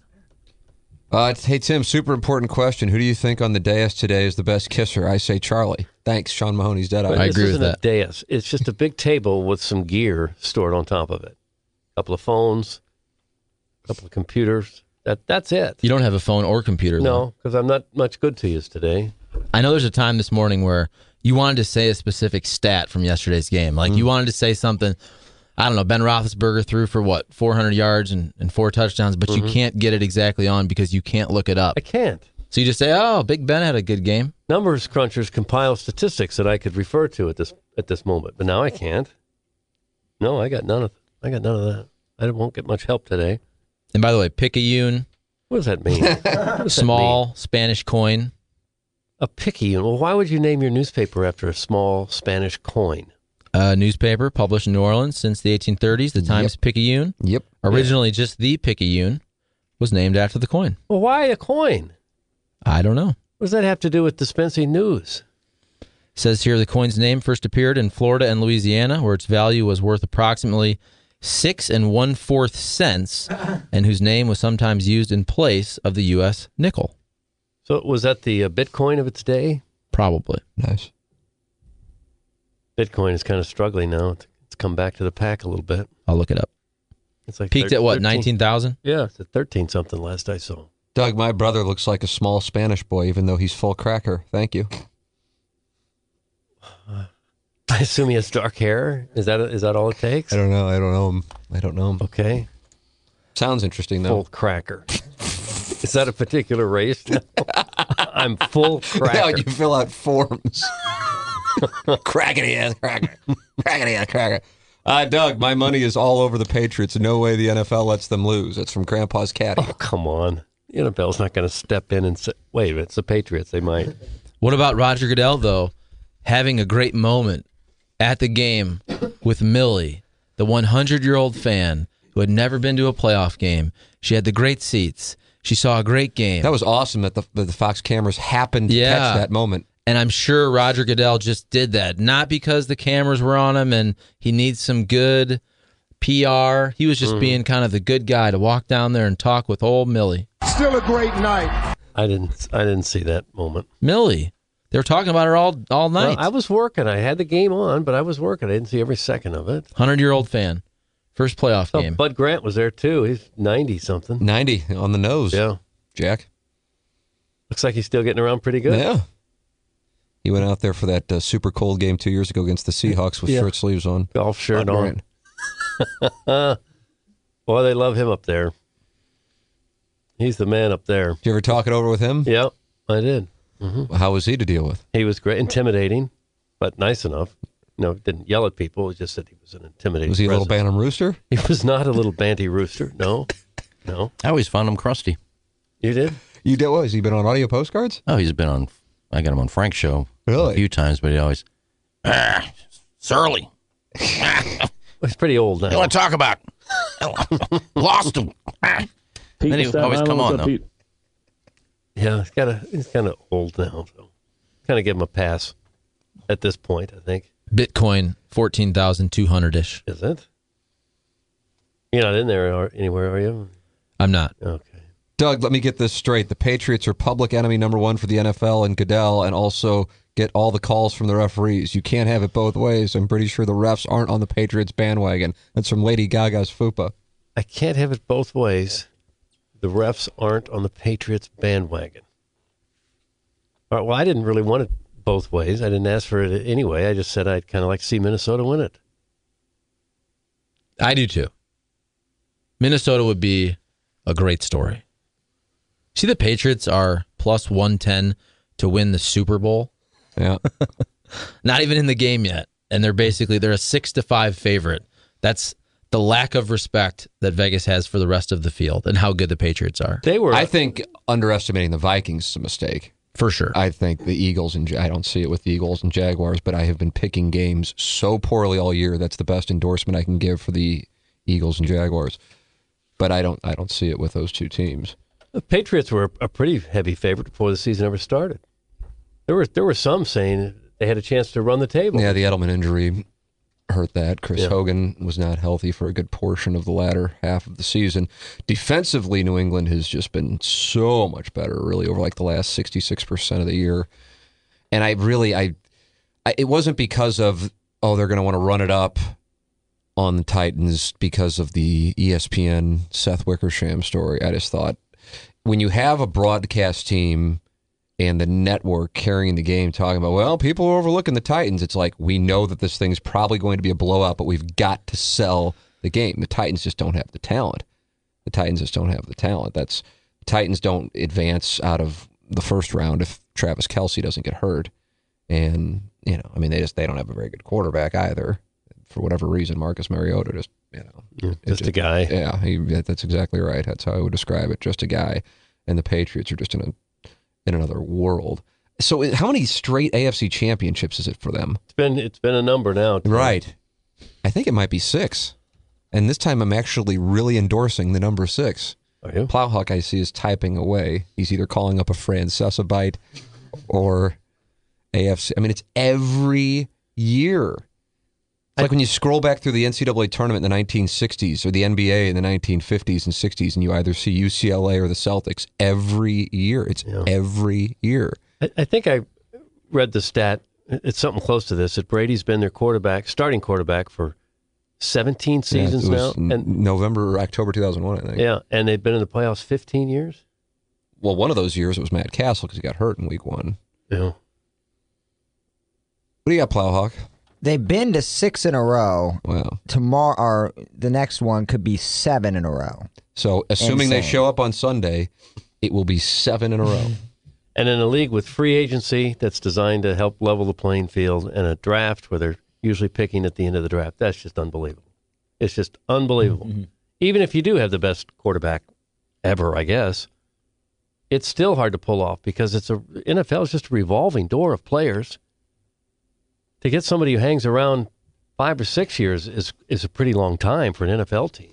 Speaker 2: Uh, hey, Tim, super important question. Who do you think on the dais today is the best kisser? I say Charlie. Thanks, Sean Mahoney's dead
Speaker 3: But
Speaker 2: eye.
Speaker 3: this isn't a dais. It's just a big table with some gear stored on top of it. A couple of phones, a couple of computers. That That's it.
Speaker 4: You don't have a phone or computer, though.
Speaker 3: No, because I'm not much good to you today.
Speaker 4: I know there's a time this morning where you wanted to say a specific stat from yesterday's game. Like you wanted to say something, I don't know, Ben Roethlisberger threw for what, four hundred yards and, and four touchdowns, but you can't get it exactly on because you can't look it up.
Speaker 3: I can't.
Speaker 4: So you just say, oh, Big Ben had a good game.
Speaker 3: Numbers crunchers compile statistics that I could refer to at this at this moment, but now I can't. No, I got none of I got none of that. I won't get much help today.
Speaker 4: And by the way, picayune.
Speaker 3: What does that mean? What does that
Speaker 4: Small
Speaker 3: mean?
Speaker 4: Spanish coin.
Speaker 3: A picayune. Well, why would you name your newspaper after a small Spanish coin?
Speaker 4: A newspaper published in New Orleans since the eighteen thirties, the Times Picayune.
Speaker 2: Yep.
Speaker 4: Originally just the Picayune was named after the coin.
Speaker 3: Well, why a coin?
Speaker 4: I don't know.
Speaker 3: What does that have to do with dispensing news?
Speaker 4: Says here the coin's name first appeared in Florida and Louisiana, where its value was worth approximately six and one fourth cents, and whose name was sometimes used in place of the U S nickel.
Speaker 3: So was that the uh, Bitcoin of its day?
Speaker 4: Probably.
Speaker 2: Nice.
Speaker 3: Bitcoin is kind of struggling now. It's it's come back to the pack a little bit.
Speaker 4: I'll look it up.
Speaker 3: It's like
Speaker 4: Peaked
Speaker 3: thir-
Speaker 4: at what,
Speaker 3: thirteen
Speaker 4: nineteen thousand?
Speaker 3: Yeah, it's at thirteen something last I saw.
Speaker 2: Doug, my brother looks like a small Spanish boy, even though he's full cracker. Thank you.
Speaker 3: I assume he has dark hair. Is that is that all it takes?
Speaker 2: I don't know. I don't know him. I don't know him.
Speaker 3: Okay.
Speaker 2: Sounds interesting, though.
Speaker 3: Full cracker. Is that a particular race? No. I'm full cracker.
Speaker 2: Yeah, you fill out forms. Crackety ass cracker. Crackety ass cracker. Uh, Doug, my money is all over the Patriots. No way the N F L lets them lose. It's from Grandpa's caddy.
Speaker 3: Oh, come on. The N F L's not going to step in and say, wait, it's the Patriots. They might.
Speaker 4: What about Roger Goodell, though, having a great moment at the game with Millie, the hundred-year-old fan who had never been to a playoff game? She had the great seats. She saw a great game.
Speaker 2: That was awesome that the, that the Fox cameras happened to
Speaker 4: Yeah.
Speaker 2: catch that moment.
Speaker 4: And I'm sure Roger Goodell just did that, not because the cameras were on him and he needs some good P R. He was just
Speaker 3: Mhm.
Speaker 4: being kind of the good guy to walk down there and talk with old Millie.
Speaker 15: Still a great night.
Speaker 3: I didn't I didn't see that moment.
Speaker 4: Millie. They were talking about her all, all night.
Speaker 3: Well, I was working. I had the game on, but I was working. I didn't see every second of it.
Speaker 4: hundred-year-old fan. First playoff
Speaker 3: Oh,
Speaker 4: game.
Speaker 3: Bud Grant was there, too. He's ninety-something.
Speaker 2: ninety on the nose.
Speaker 3: Yeah.
Speaker 2: Jack.
Speaker 3: Looks like he's still getting around pretty good.
Speaker 2: Yeah. He went out there for that uh, super cold game two years ago against the Seahawks with
Speaker 3: Yeah.
Speaker 2: shirt sleeves on.
Speaker 3: Golf shirt
Speaker 2: Bud
Speaker 3: on.
Speaker 2: Grant.
Speaker 3: Boy, they love him up there. He's the man up there.
Speaker 2: Did you ever talk it over with him?
Speaker 3: Yep, I did. Mm-hmm.
Speaker 2: How was he to deal with?
Speaker 3: He was great, intimidating, but nice enough. No, didn't yell at people. He just said he was an intimidating
Speaker 2: Was he a little
Speaker 3: presence.
Speaker 2: Bantam Rooster?
Speaker 3: He was not a little banty rooster. No, no.
Speaker 6: I always found him crusty.
Speaker 3: You did?
Speaker 2: You did what? Has he been on audio postcards?
Speaker 6: Oh, he's been on. I got him on Frank's show
Speaker 2: really?
Speaker 6: a few times, but he always ah, surly.
Speaker 3: He's pretty old now.
Speaker 6: You want to talk about? Lost him. Ah. Then he always come on though. Pete?
Speaker 3: Yeah, he's got a. He's kind of old now, so kind of give him a pass at this point. I think
Speaker 4: Bitcoin fourteen thousand two hundred ish.
Speaker 3: Is it? You're not in there or anywhere, are you?
Speaker 4: I'm not.
Speaker 3: Okay.
Speaker 2: Doug, let me get this straight. The Patriots are public enemy number one for the N F L and Goodell, and also get all the calls from the referees. You can't have it both ways. I'm pretty sure the refs aren't on the Patriots bandwagon. That's from Lady Gaga's fupa.
Speaker 3: I can't have it both ways. The refs aren't on the Patriots bandwagon. All right, well, I didn't really want it both ways. I didn't ask for it anyway. I just said I'd kind of like to see Minnesota win it.
Speaker 4: I do too. Minnesota would be a great story. See, the Patriots are plus one ten to win the Super Bowl.
Speaker 2: Yeah.
Speaker 4: Not even in the game yet. And they're basically, they're a six to five favorite. That's the lack of respect that Vegas has for the rest of the field and how good the Patriots are.
Speaker 3: They were.
Speaker 2: I think underestimating the Vikings is a mistake.
Speaker 4: For sure.
Speaker 2: I think the Eagles, and I don't see it with the Eagles and Jaguars, but I have been picking games so poorly all year. That's the best endorsement I can give for the Eagles and Jaguars. But I don't I don't see it with those two teams.
Speaker 3: The Patriots were a pretty heavy favorite before the season ever started. There were there were some saying they had a chance to run the table.
Speaker 2: Yeah, the Edelman injury hurt that. Chris
Speaker 3: Yeah.
Speaker 2: Hogan was not healthy for a good portion of the latter half of the season. Defensively, New England has just been so much better, really, over like the last sixty-six percent of the year. And I really, I, I it wasn't because of, oh, they're going to want to run it up on the Titans because of the E S P N Seth Wickersham story. I just thought, when you have a broadcast team and the network carrying the game talking about, well, people are overlooking the Titans, it's like, we know that this thing's probably going to be a blowout, but we've got to sell the game. The Titans just don't have the talent. The Titans just don't have the talent. That's the Titans don't advance out of the first round if Travis Kelce doesn't get hurt. And, you know, I mean, they just they don't have a very good quarterback either. For whatever reason, Marcus Mariota just, you know.
Speaker 3: Yeah, just a guy.
Speaker 2: Yeah, he, that's exactly right. That's how I would describe it. Just a guy. And the Patriots are just in a in another world. So how many straight A F C championships is it for them?
Speaker 3: It's been it's been a number now. Too.
Speaker 2: Right. I think it might be six. And this time I'm actually really endorsing the number six.
Speaker 3: Are you?
Speaker 2: Plowhawk, I see, is typing away. He's either calling up a Francesabite or A F C. I mean, it's every year. It's like when you scroll back through the N C double A tournament in the nineteen sixties or the N B A in the nineteen fifties and sixties, and you either see U C L A or the Celtics every year. It's
Speaker 3: Yeah.
Speaker 2: every year.
Speaker 3: I, I think I read the stat. It's something close to this. That Brady's been their quarterback, starting quarterback for seventeen seasons
Speaker 2: yeah, it
Speaker 3: now.
Speaker 2: was n-
Speaker 3: And
Speaker 2: November or October two thousand one, I think.
Speaker 3: yeah, and they've been in the playoffs fifteen years.
Speaker 2: Well, one of those years it was Matt Castle because he got hurt in week one.
Speaker 3: Yeah.
Speaker 2: What do you got, Plowhawk?
Speaker 16: They've been to six in a row.
Speaker 2: Wow.
Speaker 16: Tomorrow, or the next one could be seven in a row.
Speaker 2: So, assuming they
Speaker 16: Insane.
Speaker 2: show up on Sunday, it will be seven in a row.
Speaker 3: And in a league with free agency that's designed to help level the playing field, and a draft where they're usually picking at the end of the draft, that's just unbelievable. It's just unbelievable.
Speaker 16: Mm-hmm.
Speaker 3: Even if you do have the best quarterback ever, I guess, it's still hard to pull off because it's a N F L is just a revolving door of players. To get somebody who hangs around five or six years is is a pretty long time for an N F L team.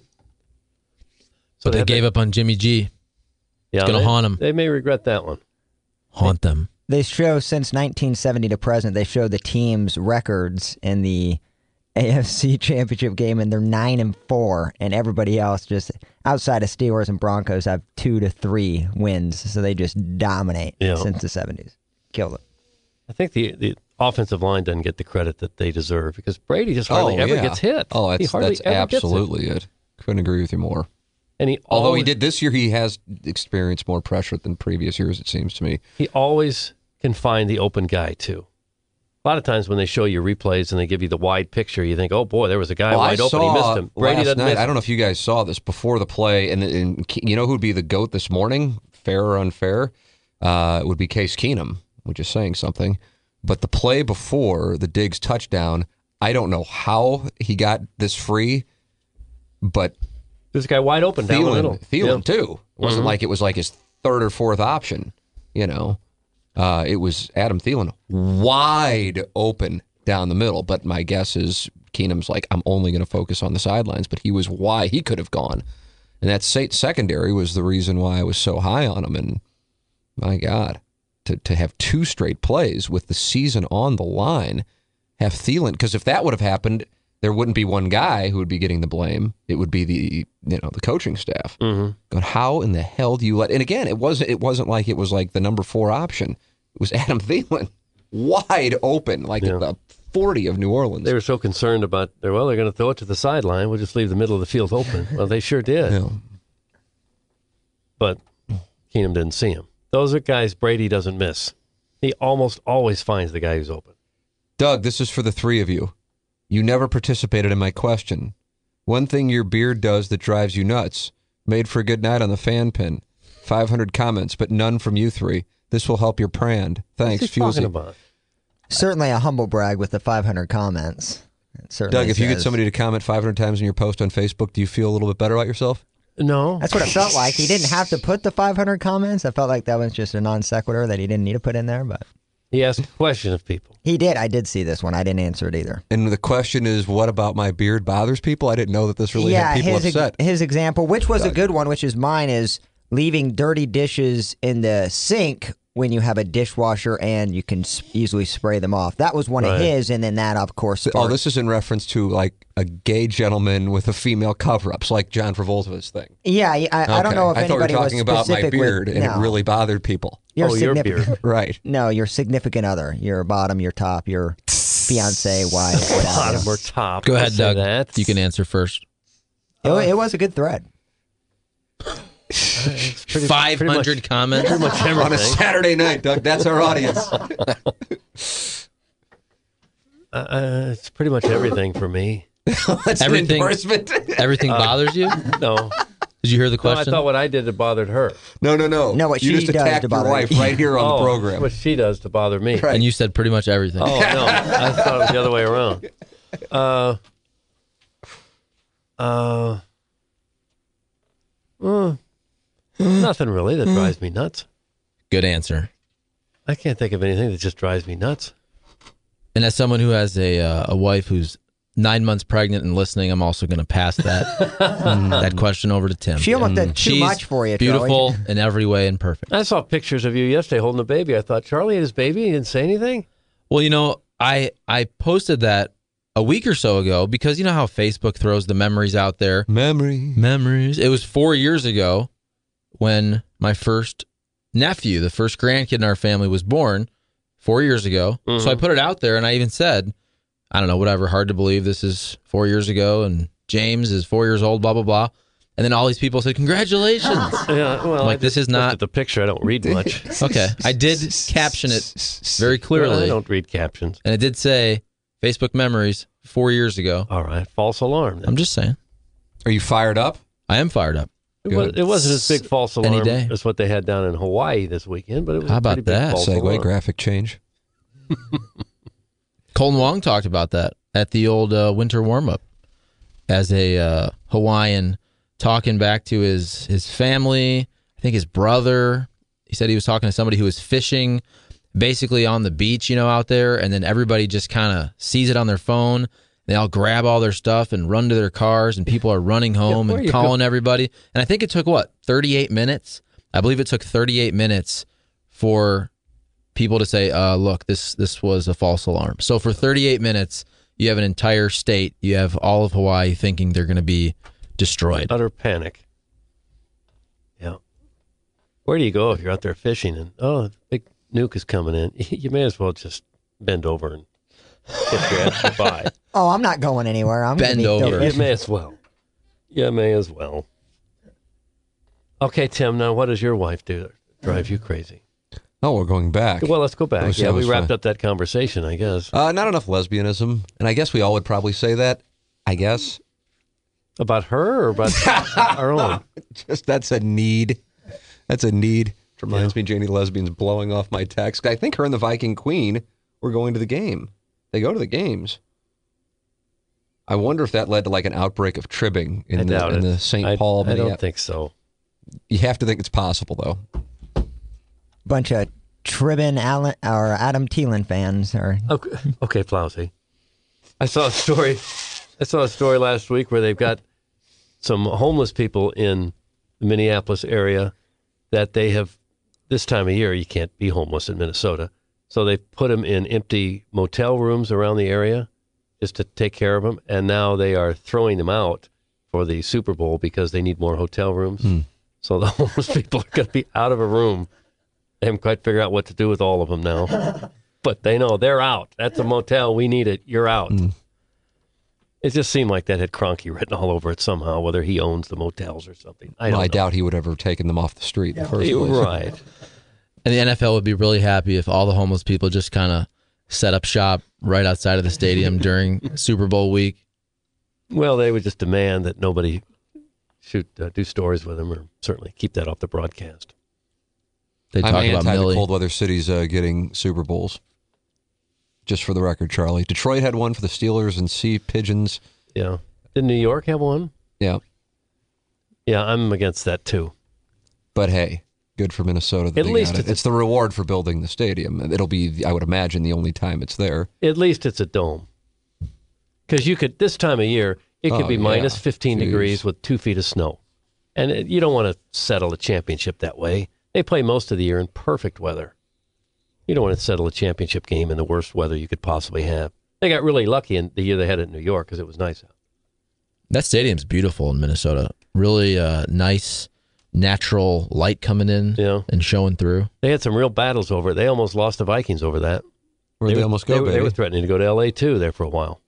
Speaker 4: So they
Speaker 3: have
Speaker 4: gave
Speaker 3: to-
Speaker 4: up on Jimmy G.
Speaker 3: Yeah,
Speaker 4: It's going
Speaker 3: they-
Speaker 4: to haunt them.
Speaker 3: They may regret that one.
Speaker 4: Haunt them.
Speaker 16: They show since nineteen seventy to present, they show the team's records in the A F C Championship game, and they're nine and four, and everybody else just outside of Steelers and Broncos have two to three wins, so they just dominate
Speaker 3: Yeah.
Speaker 16: since the seventies. Killed it.
Speaker 3: I think the, the offensive line doesn't get the credit that they deserve because Brady just hardly
Speaker 2: Oh,
Speaker 3: ever
Speaker 2: yeah.
Speaker 3: gets hit.
Speaker 2: Oh,
Speaker 3: He
Speaker 2: that's,
Speaker 3: hardly
Speaker 2: that's
Speaker 3: ever gets
Speaker 2: absolutely it. Couldn't agree with you more.
Speaker 3: And he
Speaker 2: Although
Speaker 3: always,
Speaker 2: he did this year, he has experienced more pressure than previous years, it seems to me.
Speaker 3: he always can find the open guy too. A lot of times when they show you replays and they give you the wide picture, you think, "Oh boy, there was a guy
Speaker 2: Well,
Speaker 3: wide
Speaker 2: I
Speaker 3: open. He
Speaker 2: saw
Speaker 3: missed him." Brady
Speaker 2: last
Speaker 3: doesn't
Speaker 2: night,
Speaker 3: miss
Speaker 2: I
Speaker 3: him.
Speaker 2: don't know if you guys saw this before the play, and, and you know who'd be the GOAT this morning, fair or unfair? Uh, it would be Case Keenum, which is saying something. But the play before the Diggs touchdown, I don't know how he got this free, but
Speaker 3: There's a guy wide open down the middle.
Speaker 2: Thielen, Thielen
Speaker 3: Yeah.
Speaker 2: too. It wasn't
Speaker 3: Mhm.
Speaker 2: like it was like his third or fourth option, you know. Uh, it was Adam Thielen wide open down the middle, but my guess is Keenum's like, I'm only going to focus on the sidelines, but he was wide. He could have gone. And that secondary was the reason why I was so high on him. And my God, to, to have two straight plays with the season on the line, have Thielen, because if that would have happened, there wouldn't be one guy who would be getting the blame. It would be the you know the coaching staff.
Speaker 3: Mm-hmm.
Speaker 2: Going, how in the hell do you let? And again, it wasn't it wasn't like it was like the number four option. It was Adam Thielen, wide open, like
Speaker 3: Yeah.
Speaker 2: at the forty of New Orleans.
Speaker 3: They were so concerned about, well, they're going to throw it to the sideline. We'll just leave the middle of the field open. Well, they sure did.
Speaker 2: Yeah.
Speaker 3: But Keenum didn't see him. Those are guys Brady doesn't miss. He almost always finds the guy who's open.
Speaker 2: Doug, this is for the three of you. You never participated in my question. One thing your beard does that drives you nuts. Made for a good night on the fan pin. five hundred comments, but none from you three. This will help your brand. Thanks,
Speaker 3: What's he talking
Speaker 2: Fusey.
Speaker 3: about?
Speaker 16: Certainly a humble brag with the five hundred comments. It certainly
Speaker 2: Doug, if you get
Speaker 16: says-
Speaker 2: somebody to comment five hundred times on your post on Facebook, do you feel a little bit better about yourself?
Speaker 3: No.
Speaker 16: That's what it felt like. He didn't have to put the five hundred comments. I felt like that was just a non sequitur that he didn't need to put in there, but
Speaker 3: He asked a question of people.
Speaker 16: he did. I did see this one. I didn't answer it either.
Speaker 2: And the question is, what about my beard bothers people? I didn't know that this really
Speaker 16: yeah,
Speaker 2: had people
Speaker 16: his,
Speaker 2: upset.
Speaker 16: Ex- his example, which was a
Speaker 2: Doug.
Speaker 16: good one, which is mine, is leaving dirty dishes in the sink when you have a dishwasher and you can s- easily spray them off. That was one of
Speaker 2: Right.
Speaker 16: his, and then that, of course,
Speaker 2: Oh,
Speaker 16: sparked-
Speaker 2: this is in reference to like a gay gentleman with a female cover-ups, like John Travolta's thing.
Speaker 16: Yeah, I, I don't
Speaker 2: Okay.
Speaker 16: know if
Speaker 2: I thought we were
Speaker 16: anybody was
Speaker 2: talking about my
Speaker 16: specific with-
Speaker 2: beard, and
Speaker 16: no.
Speaker 2: it really bothered people.
Speaker 16: Your significant-
Speaker 2: right?
Speaker 16: No, your significant other, your bottom, your top, your fiance, wife, whatever.
Speaker 3: Bottom or top.
Speaker 4: Go ahead,
Speaker 3: Say
Speaker 4: Doug.
Speaker 3: that.
Speaker 4: You can answer first.
Speaker 16: It, wa- it was a good thread.
Speaker 3: pretty-
Speaker 4: five hundred
Speaker 3: pretty much-
Speaker 4: comments
Speaker 3: pretty much
Speaker 2: On a
Speaker 3: everything.
Speaker 2: Saturday night, Doug. That's our audience.
Speaker 3: Uh, it's pretty much everything for me.
Speaker 2: That's an
Speaker 4: Everything-
Speaker 2: endorsement.
Speaker 4: Everything
Speaker 3: Uh,
Speaker 4: bothers you?
Speaker 3: No.
Speaker 4: Did you hear the
Speaker 3: No, I
Speaker 4: question?
Speaker 3: thought what I did that bothered her.
Speaker 2: No, no, no.
Speaker 16: No, what
Speaker 2: you
Speaker 16: she
Speaker 2: just
Speaker 16: does
Speaker 2: attacked
Speaker 16: to
Speaker 2: your
Speaker 16: bother
Speaker 2: wife
Speaker 16: you.
Speaker 2: right here on
Speaker 3: oh,
Speaker 2: the program.
Speaker 3: what she does to bother me.
Speaker 2: Right.
Speaker 4: And you said pretty much everything.
Speaker 3: Oh, no. I thought it was the other way around. Uh, uh, uh, nothing really that drives me nuts.
Speaker 4: Good answer.
Speaker 3: I can't think of anything that just drives me nuts.
Speaker 4: And as someone who has a uh, a wife who's nine months pregnant and listening, I'm also going to pass that that question over to Tim.
Speaker 16: She almost did too
Speaker 4: She's
Speaker 16: much for you,
Speaker 4: beautiful
Speaker 16: Charlie.
Speaker 4: in every way and perfect.
Speaker 3: I saw pictures of you yesterday holding a baby. I thought, Charlie had his baby. He didn't say anything.
Speaker 4: Well, you know, I I posted that a week or so ago because you know how Facebook throws the memories out there.
Speaker 2: Memory.
Speaker 4: Memories. It was four years ago when my first nephew, the first grandkid in our family, was born. Four years ago.
Speaker 3: Mm-hmm.
Speaker 4: So I put it out there and I even said, I don't know, whatever, hard to believe this is four years ago and James is four years old, blah, blah, blah. And then all these people said, congratulations.
Speaker 3: Yeah, well,
Speaker 4: like,
Speaker 3: I
Speaker 4: this
Speaker 3: just
Speaker 4: is
Speaker 3: looked
Speaker 4: not
Speaker 3: at the picture. I don't read much.
Speaker 4: Okay. I did caption it very clearly.
Speaker 3: Well, I don't read captions.
Speaker 4: And it did say Facebook memories four years ago.
Speaker 3: All right. False alarm. then.
Speaker 4: I'm just saying.
Speaker 2: Are you fired up?
Speaker 4: I am fired up.
Speaker 3: It, was, it wasn't as big false alarm
Speaker 4: Any day.
Speaker 3: as what they had down in Hawaii this weekend, but it was
Speaker 4: How
Speaker 3: a
Speaker 4: about
Speaker 3: pretty big
Speaker 4: that?
Speaker 3: false
Speaker 2: Segue
Speaker 3: alarm.
Speaker 2: graphic change.
Speaker 4: Colton Wong talked about that at the old uh, winter warm-up as a uh, Hawaiian, talking back to his, his family, I think his brother. He said he was talking to somebody who was fishing basically on the beach, you know, out there, and then everybody just kind of sees it on their phone. They all grab all their stuff and run to their cars, and people are running home
Speaker 3: where
Speaker 4: and
Speaker 3: you
Speaker 4: calling
Speaker 3: go-
Speaker 4: everybody. And I think it took, what, thirty-eight minutes? I believe it took thirty-eight minutes for people to say, uh, look, this this was a false alarm. So for thirty-eight minutes, you have an entire state, you have all of Hawaii thinking they're going to be destroyed.
Speaker 3: Utter panic. Yeah. Where do you go if you're out there fishing and, oh, the big nuke is coming in? You may as well just bend over and get your ass goodbye.
Speaker 16: Oh, I'm not going anywhere. I'm gonna
Speaker 4: Bend
Speaker 16: be
Speaker 4: over.
Speaker 16: still
Speaker 3: You
Speaker 16: fishing.
Speaker 3: may as well. You may as well. Okay, Tim, now what does your wife do that drive you crazy?
Speaker 2: Oh, we're going back.
Speaker 3: Well, let's go back.
Speaker 2: was-
Speaker 3: Yeah,
Speaker 2: that
Speaker 3: we
Speaker 2: was
Speaker 3: wrapped
Speaker 2: fun.
Speaker 3: up that conversation, I guess.
Speaker 2: Uh, not enough lesbianism, and I guess we all would probably say that. I guess
Speaker 3: About her or about our own?
Speaker 2: just that's a need. That's a need. It reminds me, Janie Lesbian's blowing off my text. I think her and the Viking Queen were going to the game. They go to the games. I wonder if that led to like an outbreak of tribbing
Speaker 3: I
Speaker 2: in the
Speaker 3: doubt
Speaker 2: in
Speaker 3: it.
Speaker 2: the Saint
Speaker 3: I,
Speaker 2: Paul.
Speaker 3: I don't
Speaker 2: Minneapolis.
Speaker 3: think so.
Speaker 2: You have to think it's possible, though.
Speaker 16: bunch of Tribin Allen or Adam Thielen fans. Or
Speaker 3: okay, okay, Flousy. I saw a story. I saw a story last week where they've got some homeless people in the Minneapolis area that they have. This time of year, you can't be homeless in Minnesota, so they put them in empty motel rooms around the area just to take care of them. And now they are throwing them out for the Super Bowl because they need more hotel rooms.
Speaker 2: Hmm.
Speaker 3: So the homeless people are going to be out of a room. They haven't quite figured out what to do with all of them now. But they know they're out. That's a motel. We need it. You're out. Mm. It just seemed like that had Kroenke written all over it somehow, whether he owns the motels or something. I,
Speaker 2: well,
Speaker 3: don't
Speaker 2: I
Speaker 3: know.
Speaker 2: doubt he would have ever taken them off the street in the first place.
Speaker 3: Right.
Speaker 4: And the N F L would be really happy if all the homeless people just kind of set up shop right outside of the stadium during Super Bowl week.
Speaker 3: Well, they would just demand that nobody shoot uh, do stories with them, or certainly keep that off the broadcast.
Speaker 4: They
Speaker 2: I'm
Speaker 4: talk about
Speaker 2: anti the
Speaker 4: Millie.
Speaker 2: cold weather cities uh, getting Super Bowls. Just for the record, Charlie. Detroit had one for the Steelers and Sea Pigeons.
Speaker 3: Yeah. Did New York have one?
Speaker 2: Yeah.
Speaker 3: Yeah, I'm against that too.
Speaker 2: But hey, good for Minnesota. That
Speaker 3: At
Speaker 2: they
Speaker 3: least
Speaker 2: got it.
Speaker 3: it's,
Speaker 2: it's the reward for building the stadium. It'll be, I would imagine, the only time it's there.
Speaker 3: At least it's a dome. Because you could, this time of year, it could
Speaker 2: Oh,
Speaker 3: be
Speaker 2: yeah.
Speaker 3: minus fifteen
Speaker 2: Jeez.
Speaker 3: degrees with two feet of snow. And it, you don't want to settle a championship that way. They play most of the year in perfect weather. You don't want to settle a championship game in the worst weather you could possibly have. They got really lucky in the year they had it in New York because it was nice out.
Speaker 4: That stadium's beautiful in Minnesota. Really uh, nice, natural light coming in
Speaker 3: Yeah.
Speaker 4: and showing through.
Speaker 3: They had some real battles over it. They almost lost the Vikings over that.
Speaker 2: Where'd they
Speaker 3: were-
Speaker 2: almost go,
Speaker 3: they, were- they
Speaker 2: baby?
Speaker 3: were threatening to go to L A too there for a while.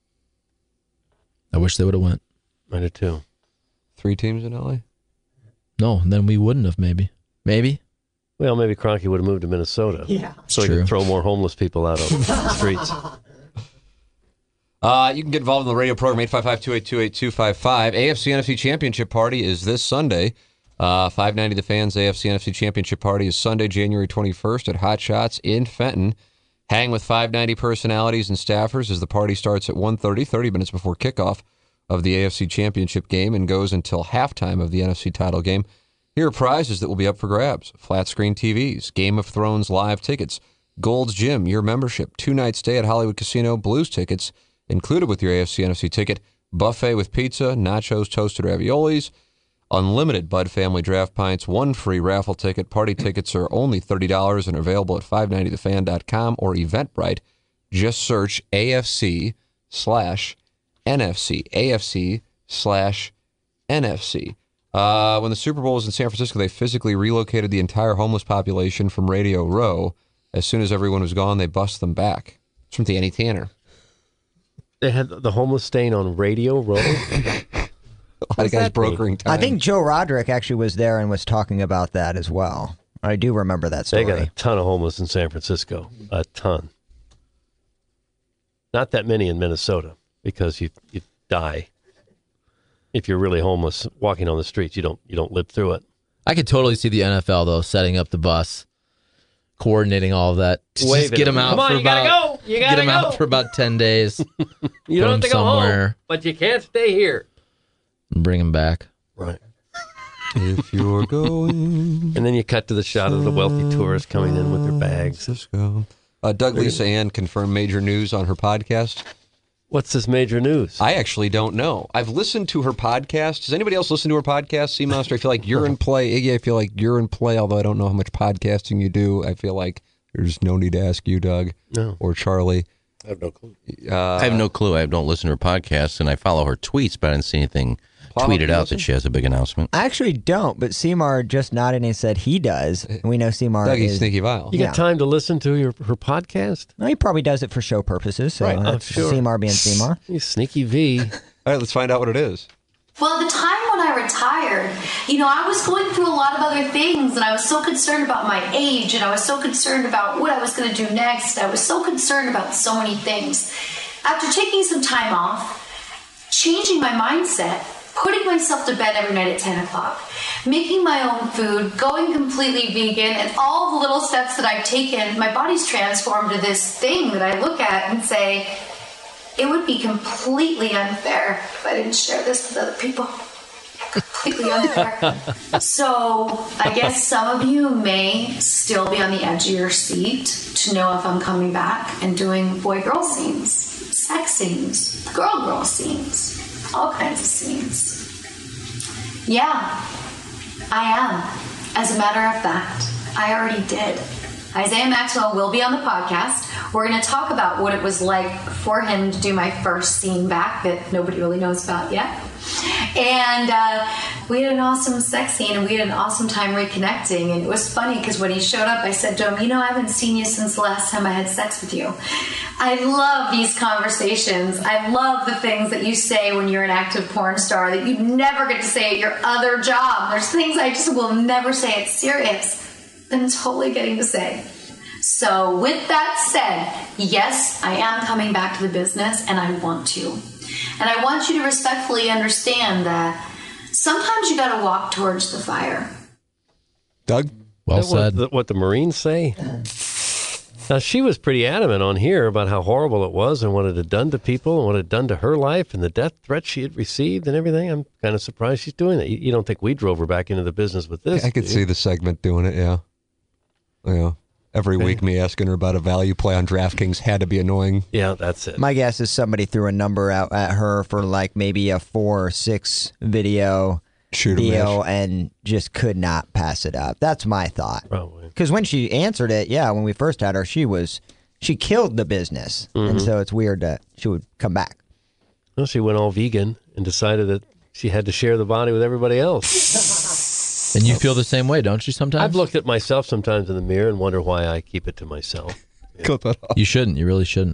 Speaker 4: I wish they would have went.
Speaker 3: I did too.
Speaker 2: Three teams in L A?
Speaker 4: No, then we wouldn't have maybe. Maybe.
Speaker 3: Well, maybe Kroenke would have moved to Minnesota.
Speaker 16: Yeah.
Speaker 3: So he
Speaker 4: True.
Speaker 3: could throw more homeless people out on the streets.
Speaker 2: Uh, you can get involved in the radio program, eight five five, two eight two, eight two five five. A F C N F C Championship Party is this Sunday. Uh, five ninety The Fans A F C N F C Championship Party is Sunday, January twenty-first at Hot Shots in Fenton. Hang with five ninety personalities and staffers as the party starts at one thirty, thirty minutes before kickoff of the A F C Championship game and goes until halftime of the N F C title game. Here are prizes that will be up for grabs. Flat screen T Vs, Game of Thrones live tickets, Gold's Gym, your membership, two-night stay at Hollywood Casino, Blues tickets, included with your A F C N F C ticket, buffet with pizza, nachos, toasted raviolis, unlimited Bud Family Draft Pints, one free raffle ticket. Party tickets are only thirty dollars and are available at five ninety the fan dot com or Eventbrite. Just search A F C slash N F C, A F C slash N F C. Uh, when the Super Bowl was in San Francisco, they physically relocated the entire homeless population from Radio Row. As soon as everyone was gone, they bust them back. It's from Danny Tanner.
Speaker 3: They had the homeless staying on Radio Row.
Speaker 2: A lot of guys brokering time.
Speaker 16: I think Joe Roderick actually was there and was talking about that as well. I do remember that story.
Speaker 3: They got a ton of homeless in San Francisco. A ton. Not that many in Minnesota because you you die if you're really homeless walking on the streets. You don't you don't live through it.
Speaker 4: I could totally see the N F L, though, setting up the bus, coordinating all of that. To just
Speaker 3: Waving
Speaker 4: get them
Speaker 3: them.
Speaker 4: out
Speaker 3: Come on,
Speaker 4: for
Speaker 3: you gotta
Speaker 4: about,
Speaker 3: go. You
Speaker 4: get
Speaker 3: gotta
Speaker 4: them
Speaker 3: go.
Speaker 4: out for about ten days.
Speaker 3: You
Speaker 4: put
Speaker 3: don't have
Speaker 4: them
Speaker 3: to go home,
Speaker 4: somewhere,
Speaker 3: but you can't stay here.
Speaker 4: and bring them back.
Speaker 3: Right.
Speaker 2: If you're going...
Speaker 3: And then you cut to the shot of the wealthy tourists coming in with their bags.
Speaker 2: Uh, Doug Lisa Ann confirmed major news on her podcast.
Speaker 3: What's this major news?
Speaker 2: I actually don't know. I've listened to her podcast. Does anybody else listen to her podcast, Sea Monster? I feel like you're in play. Iggy, I feel like you're in play, although I don't know how much podcasting you do. I feel like there's no need to ask you, Doug,
Speaker 3: no.
Speaker 2: or Charlie.
Speaker 6: I have no clue.
Speaker 2: Uh,
Speaker 6: I have no clue. I don't listen to her podcasts, and I follow her tweets, but I didn't see anything
Speaker 2: Paul,
Speaker 6: tweeted
Speaker 2: you
Speaker 6: out
Speaker 2: listen?
Speaker 6: that she has a big announcement.
Speaker 16: I actually don't, but Seymour just nodded and said he does. And we know Seymour
Speaker 2: Doug, he's
Speaker 16: is...
Speaker 2: sneaky vile.
Speaker 3: You got time to listen to your her podcast?
Speaker 16: No, he probably does it for show purposes. So
Speaker 3: Right, I'm
Speaker 16: that's
Speaker 3: sure.
Speaker 16: Seymour being Seymour.
Speaker 3: You sneaky V.
Speaker 2: All right, let's find out what it is.
Speaker 18: Well, the time when I retired, you know, I was going through a lot of other things, and I was so concerned about my age, and I was so concerned about what I was going to do next. I was so concerned about so many things. After taking some time off, changing my mindset, putting myself to bed every night at ten o'clock, making my own food, going completely vegan, and all the little steps that I've taken, my body's transformed to this thing that I look at and say, it would be completely unfair if I didn't share this with other people. completely unfair. So I guess some of you may still be on the edge of your seat to know if I'm coming back and doing boy-girl scenes, sex scenes, girl-girl scenes, all kinds of scenes. Yeah, I am. As a matter of fact, I already did. Isaiah Maxwell will be on the podcast. We're going to talk about what it was like for him to do my first scene back that nobody really knows about yet. And uh, we had an awesome sex scene, and we had an awesome time reconnecting. And it was funny because when he showed up, I said to him, you know, I haven't seen you since the last time I had sex with you. I love these conversations. I love the things that you say when you're an active porn star that you never get to say at your other job. There's things I just will never say at Sirius that I'm totally getting to say. So with that said, yes, I am coming back to the business, and I want to. And I want you to respectfully understand that sometimes you got to walk towards the fire.
Speaker 2: Doug?
Speaker 3: Well said. What the, what the Marines say? Now, she was pretty adamant on here about how horrible it was and what it had done to people and what it had done to her life and the death threats she had received and everything. I'm kind of surprised she's doing that. You, you don't think we drove her back into the business with this?
Speaker 2: I could see the segment doing it, yeah. Yeah. Every
Speaker 3: Okay.
Speaker 2: week, me asking her about a value play on DraftKings had to be annoying.
Speaker 3: Yeah, that's it.
Speaker 16: My guess is somebody threw a number out at her for like maybe a four or six video
Speaker 2: Shoot 'em
Speaker 16: deal
Speaker 2: ish.
Speaker 16: and just could not pass it up. That's my thought.
Speaker 3: Probably.
Speaker 16: Because when she answered it, yeah, when we first had her, she was she killed the business, and
Speaker 3: Mhm.
Speaker 16: so it's weird that she would come back.
Speaker 3: Well, she went all vegan and decided that she had to share the body with everybody else.
Speaker 4: And you feel the same way, don't you, sometimes?
Speaker 3: I've looked at myself sometimes in the mirror and wonder why I keep it to myself.
Speaker 2: Clip it off.
Speaker 4: You shouldn't. You really shouldn't.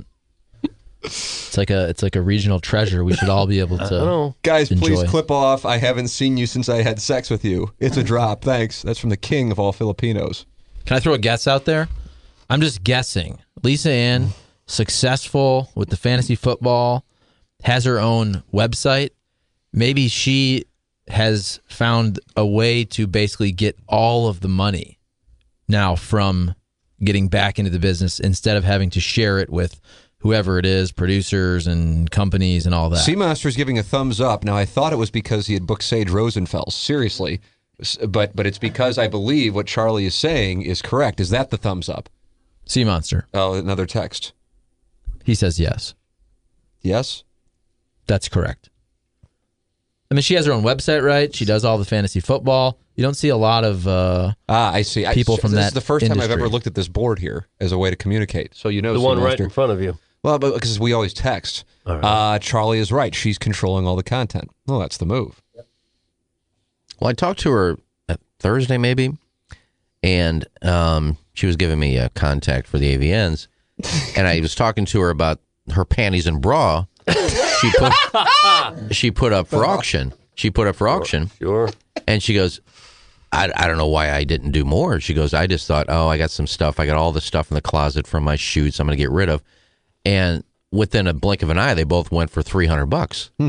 Speaker 4: It's like a it's like a regional treasure. We should all be able to
Speaker 2: Guys, please
Speaker 4: enjoy.
Speaker 2: clip off. I haven't seen you since I had sex with you. It's a drop. Thanks. That's from the king of all Filipinos.
Speaker 4: Can I throw a guess out there? I'm just guessing. Lisa Ann, successful with the fantasy football, has her own website. Maybe she has found a way to basically get all of the money now from getting back into the business instead of having to share it with whoever it is, producers and companies and all that.
Speaker 2: Sea Monster's giving a thumbs up. Now, I thought it was because he had booked Sage Rosenfels. Seriously. S- But but it's because I believe what Charlie is saying is correct. Is that the thumbs up?
Speaker 4: Sea Monster.
Speaker 2: Oh, another text.
Speaker 4: He says yes.
Speaker 2: Yes?
Speaker 4: That's correct. I mean, she has her own website, right? She does all the fantasy football. You don't see a lot of uh,
Speaker 2: ah, I see.
Speaker 4: people
Speaker 2: I,
Speaker 4: from
Speaker 2: this
Speaker 4: that
Speaker 2: is the first time I've
Speaker 4: industry.
Speaker 2: ever looked at this board here as a way to communicate. So you know,
Speaker 3: The
Speaker 2: Sea
Speaker 3: one right
Speaker 2: Monster-
Speaker 3: in front of you.
Speaker 2: Well, but because we always text. Uh, Charlie is right. She's controlling all the content. Well, that's the move.
Speaker 6: Well, I talked to her uh, Thursday, maybe, and um, she was giving me a contact for the A V Ns, and I was talking to her about her panties and bra. She put she put up for auction. She put up for auction.
Speaker 3: Sure.
Speaker 6: And she goes, I, I don't know why I didn't do more. She goes, I just thought, oh, I got some stuff. I got all the stuff in the closet from my shoots I'm going to get rid of. And within a blink of an eye, they both went for three hundred bucks.
Speaker 2: Hmm.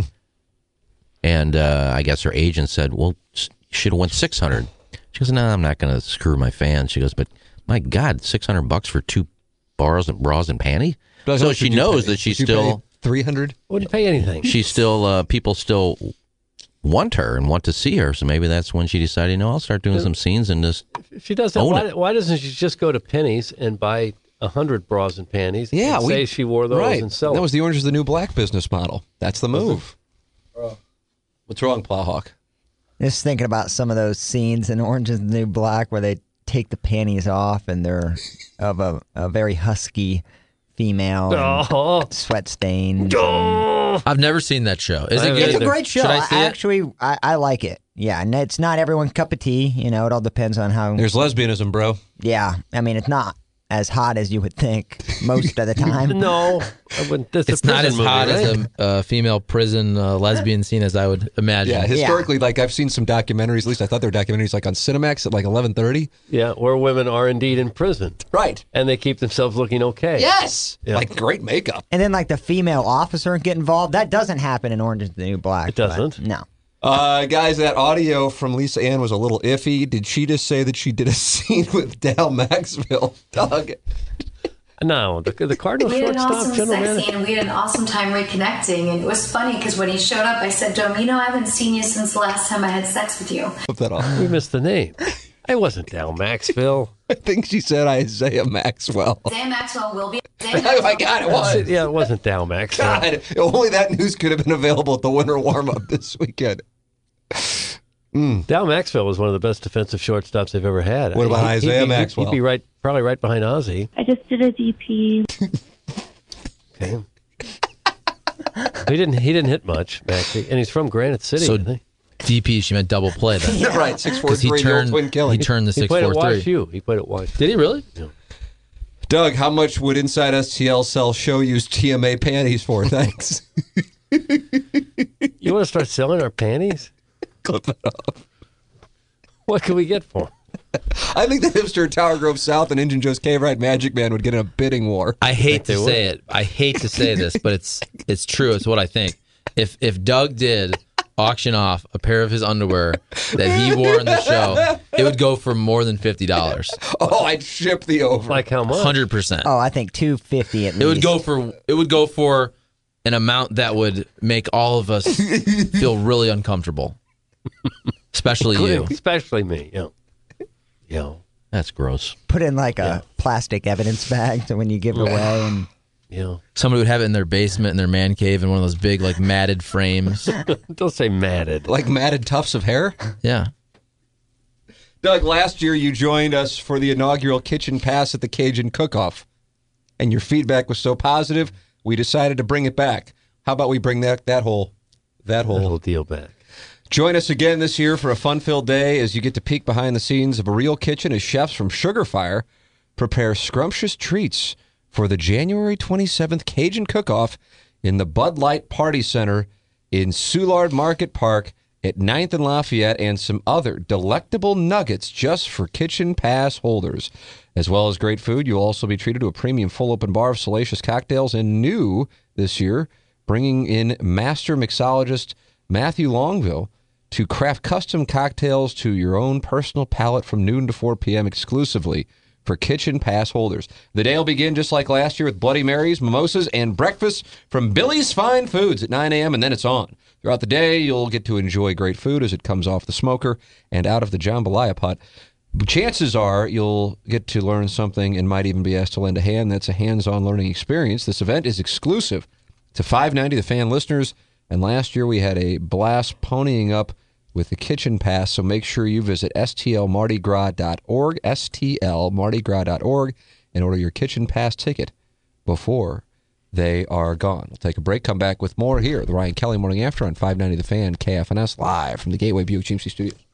Speaker 6: And uh, I guess her agent said, well, you should have went six hundred. She goes, no, I'm not going to screw my fans. She goes, but my God, six hundred bucks for two bras and bras and panties?
Speaker 2: But
Speaker 6: So
Speaker 2: how
Speaker 6: she
Speaker 2: much did you
Speaker 6: knows
Speaker 2: pay?
Speaker 6: that she's
Speaker 2: Did you pay
Speaker 6: still
Speaker 2: three hundred.
Speaker 3: Wouldn't pay anything.
Speaker 6: She's still uh, people still want her and want to see her. So maybe that's when she decided, you know, I'll start doing some scenes and just
Speaker 3: If she does that,
Speaker 6: own
Speaker 3: why,
Speaker 6: it.
Speaker 3: why doesn't she just go to Penny's and buy a hundred bras and panties?
Speaker 2: Yeah,
Speaker 3: and
Speaker 2: we
Speaker 3: say she wore those
Speaker 2: right.
Speaker 3: and sell
Speaker 2: That
Speaker 3: them?
Speaker 2: was the Orange is the New Black business model. That's the move. What's wrong, Plowhawk?
Speaker 16: Just thinking about some of those scenes in Orange is the New Black where they take the panties off and they're of a, a very husky female, and
Speaker 3: Oh.
Speaker 16: sweat stains.
Speaker 4: I've never seen that show. Is it good?
Speaker 16: It's a great show.
Speaker 4: Should I
Speaker 16: I
Speaker 4: see it?
Speaker 16: actually, I, I like it. Yeah, and it's not everyone's cup of tea. You know, it all depends on how.
Speaker 2: There's lesbianism, bro.
Speaker 16: Yeah, I mean, it's not as hot as you would think most of the time.
Speaker 3: No, I wouldn't. That's a
Speaker 4: It's not
Speaker 3: prison
Speaker 4: as
Speaker 3: movie,
Speaker 4: hot as
Speaker 3: right?
Speaker 4: a uh, female prison uh, lesbian scene as I would imagine.
Speaker 2: Yeah, historically, like I've seen some documentaries. At least I thought they were documentaries, like on Cinemax at like eleven thirty.
Speaker 3: Yeah, where women are indeed in prison.
Speaker 2: Right.
Speaker 3: And they keep themselves looking okay.
Speaker 2: Yes.
Speaker 3: Yeah.
Speaker 2: Like great makeup.
Speaker 16: And then, like the female officer get involved. That doesn't happen in Orange is the New Black.
Speaker 3: It doesn't?
Speaker 16: No.
Speaker 2: Uh, guys, that audio from Lisa Ann was a little iffy. Did she just say that she did a scene with Dal Maxville? Doug.
Speaker 3: No, the, the Cardinals
Speaker 18: We had an
Speaker 3: shortstop,
Speaker 18: awesome
Speaker 3: general
Speaker 18: sex
Speaker 3: manager.
Speaker 18: scene, and we had an awesome time reconnecting. And it was funny because when he showed up, I said to him, "You know, I haven't seen you since the last time I had sex with you."
Speaker 2: Flip that off.
Speaker 3: We missed the name. It wasn't Dal Maxville.
Speaker 2: I think she said Isaiah Maxwell.
Speaker 18: Dan Maxwell will be.
Speaker 2: Oh my God, it was.
Speaker 3: Yeah, it wasn't Dal Maxville.
Speaker 2: God, only that news could have been available at the winter warm-up this weekend. Mm.
Speaker 3: Dal Maxville was one of the best defensive shortstops they've ever had.
Speaker 2: What about
Speaker 3: He-
Speaker 2: Isaiah
Speaker 3: he'd be,
Speaker 2: Maxwell?
Speaker 3: He'd be right, probably right behind Ozzie.
Speaker 19: I just did a D P.
Speaker 3: Okay. he didn't. He didn't hit much, Maxie, and he's from Granite City.
Speaker 4: So
Speaker 3: I think.
Speaker 4: D P, she meant double play then.
Speaker 2: Yeah, right, six four
Speaker 4: 'Cause he
Speaker 2: three, the old
Speaker 4: turned,
Speaker 2: twin killing.
Speaker 4: he turned the
Speaker 3: He
Speaker 4: six
Speaker 3: played
Speaker 4: four
Speaker 3: at
Speaker 4: three.
Speaker 3: Y S U. He played at Y S U.
Speaker 4: Did he really?
Speaker 3: Yeah.
Speaker 2: Doug, how much would Inside S T L sell show use T M A panties for? Thanks.
Speaker 3: You want to start selling our panties?
Speaker 2: Clip that off.
Speaker 3: What can we get for 'em?
Speaker 2: I think the hipster at Tower Grove South and Injun Joe's Cave Ride Magic Man would get in a bidding war.
Speaker 4: I hate to
Speaker 3: They would.
Speaker 4: say it. I hate to say this, but it's it's true. It's what I think. If if Doug did auction off a pair of his underwear that he wore in the show, it would go for more than fifty dollars.
Speaker 2: Oh, I'd ship the over.
Speaker 3: Like how much?
Speaker 4: Hundred percent.
Speaker 16: Oh, I think two fifty at least.
Speaker 4: It would go for it would go for an amount that would make all of us feel really uncomfortable, especially you.
Speaker 3: Especially me. Yeah. Yeah.
Speaker 6: That's gross.
Speaker 16: Put in like a plastic evidence bag so when you give it away. And
Speaker 3: Yeah.
Speaker 4: Somebody would have it in their basement, in their man cave, in one of those big, like, matted frames.
Speaker 3: Don't say matted.
Speaker 2: Like matted tufts of hair?
Speaker 4: Yeah.
Speaker 2: Doug, last year you joined us for the inaugural Kitchen Pass at the Cajun Cook-Off, and your feedback was so positive, we decided to bring it back. How about we bring that that whole that whole,
Speaker 3: That whole deal back?
Speaker 2: Join us again this year for a fun-filled day as you get to peek behind the scenes of a real kitchen as chefs from Sugar Fire prepare scrumptious treats for the January twenty-seventh Cajun Cook-Off in the Bud Light Party Center in Soulard Market Park at ninth and Lafayette, and some other delectable nuggets just for Kitchen Pass holders. As well as great food, you'll also be treated to a premium full open bar of salacious cocktails, and new this year, bringing in master mixologist Matthew Longville to craft custom cocktails to your own personal palate from noon to four p.m. exclusively for Kitchen Pass holders. The day will begin just like last year with Bloody Marys, mimosas, and breakfast from Billy's Fine Foods at nine a.m., and then it's on. Throughout the day, you'll get to enjoy great food as it comes off the smoker and out of the jambalaya pot. Chances are you'll get to learn something and might even be asked to lend a hand. That's a hands-on learning experience. This event is exclusive to five ninety, the fan listeners, and last year we had a blast ponying up with the Kitchen Pass, so make sure you visit S T L Mardi Gras dot org, S T L Mardi Gras dot org, and order your Kitchen Pass ticket before they are gone. We'll take a break, come back with more here, the Ryan Kelly Morning After on five ninety The Fan, K F N S, live from the Gateway Buick G M C Studios.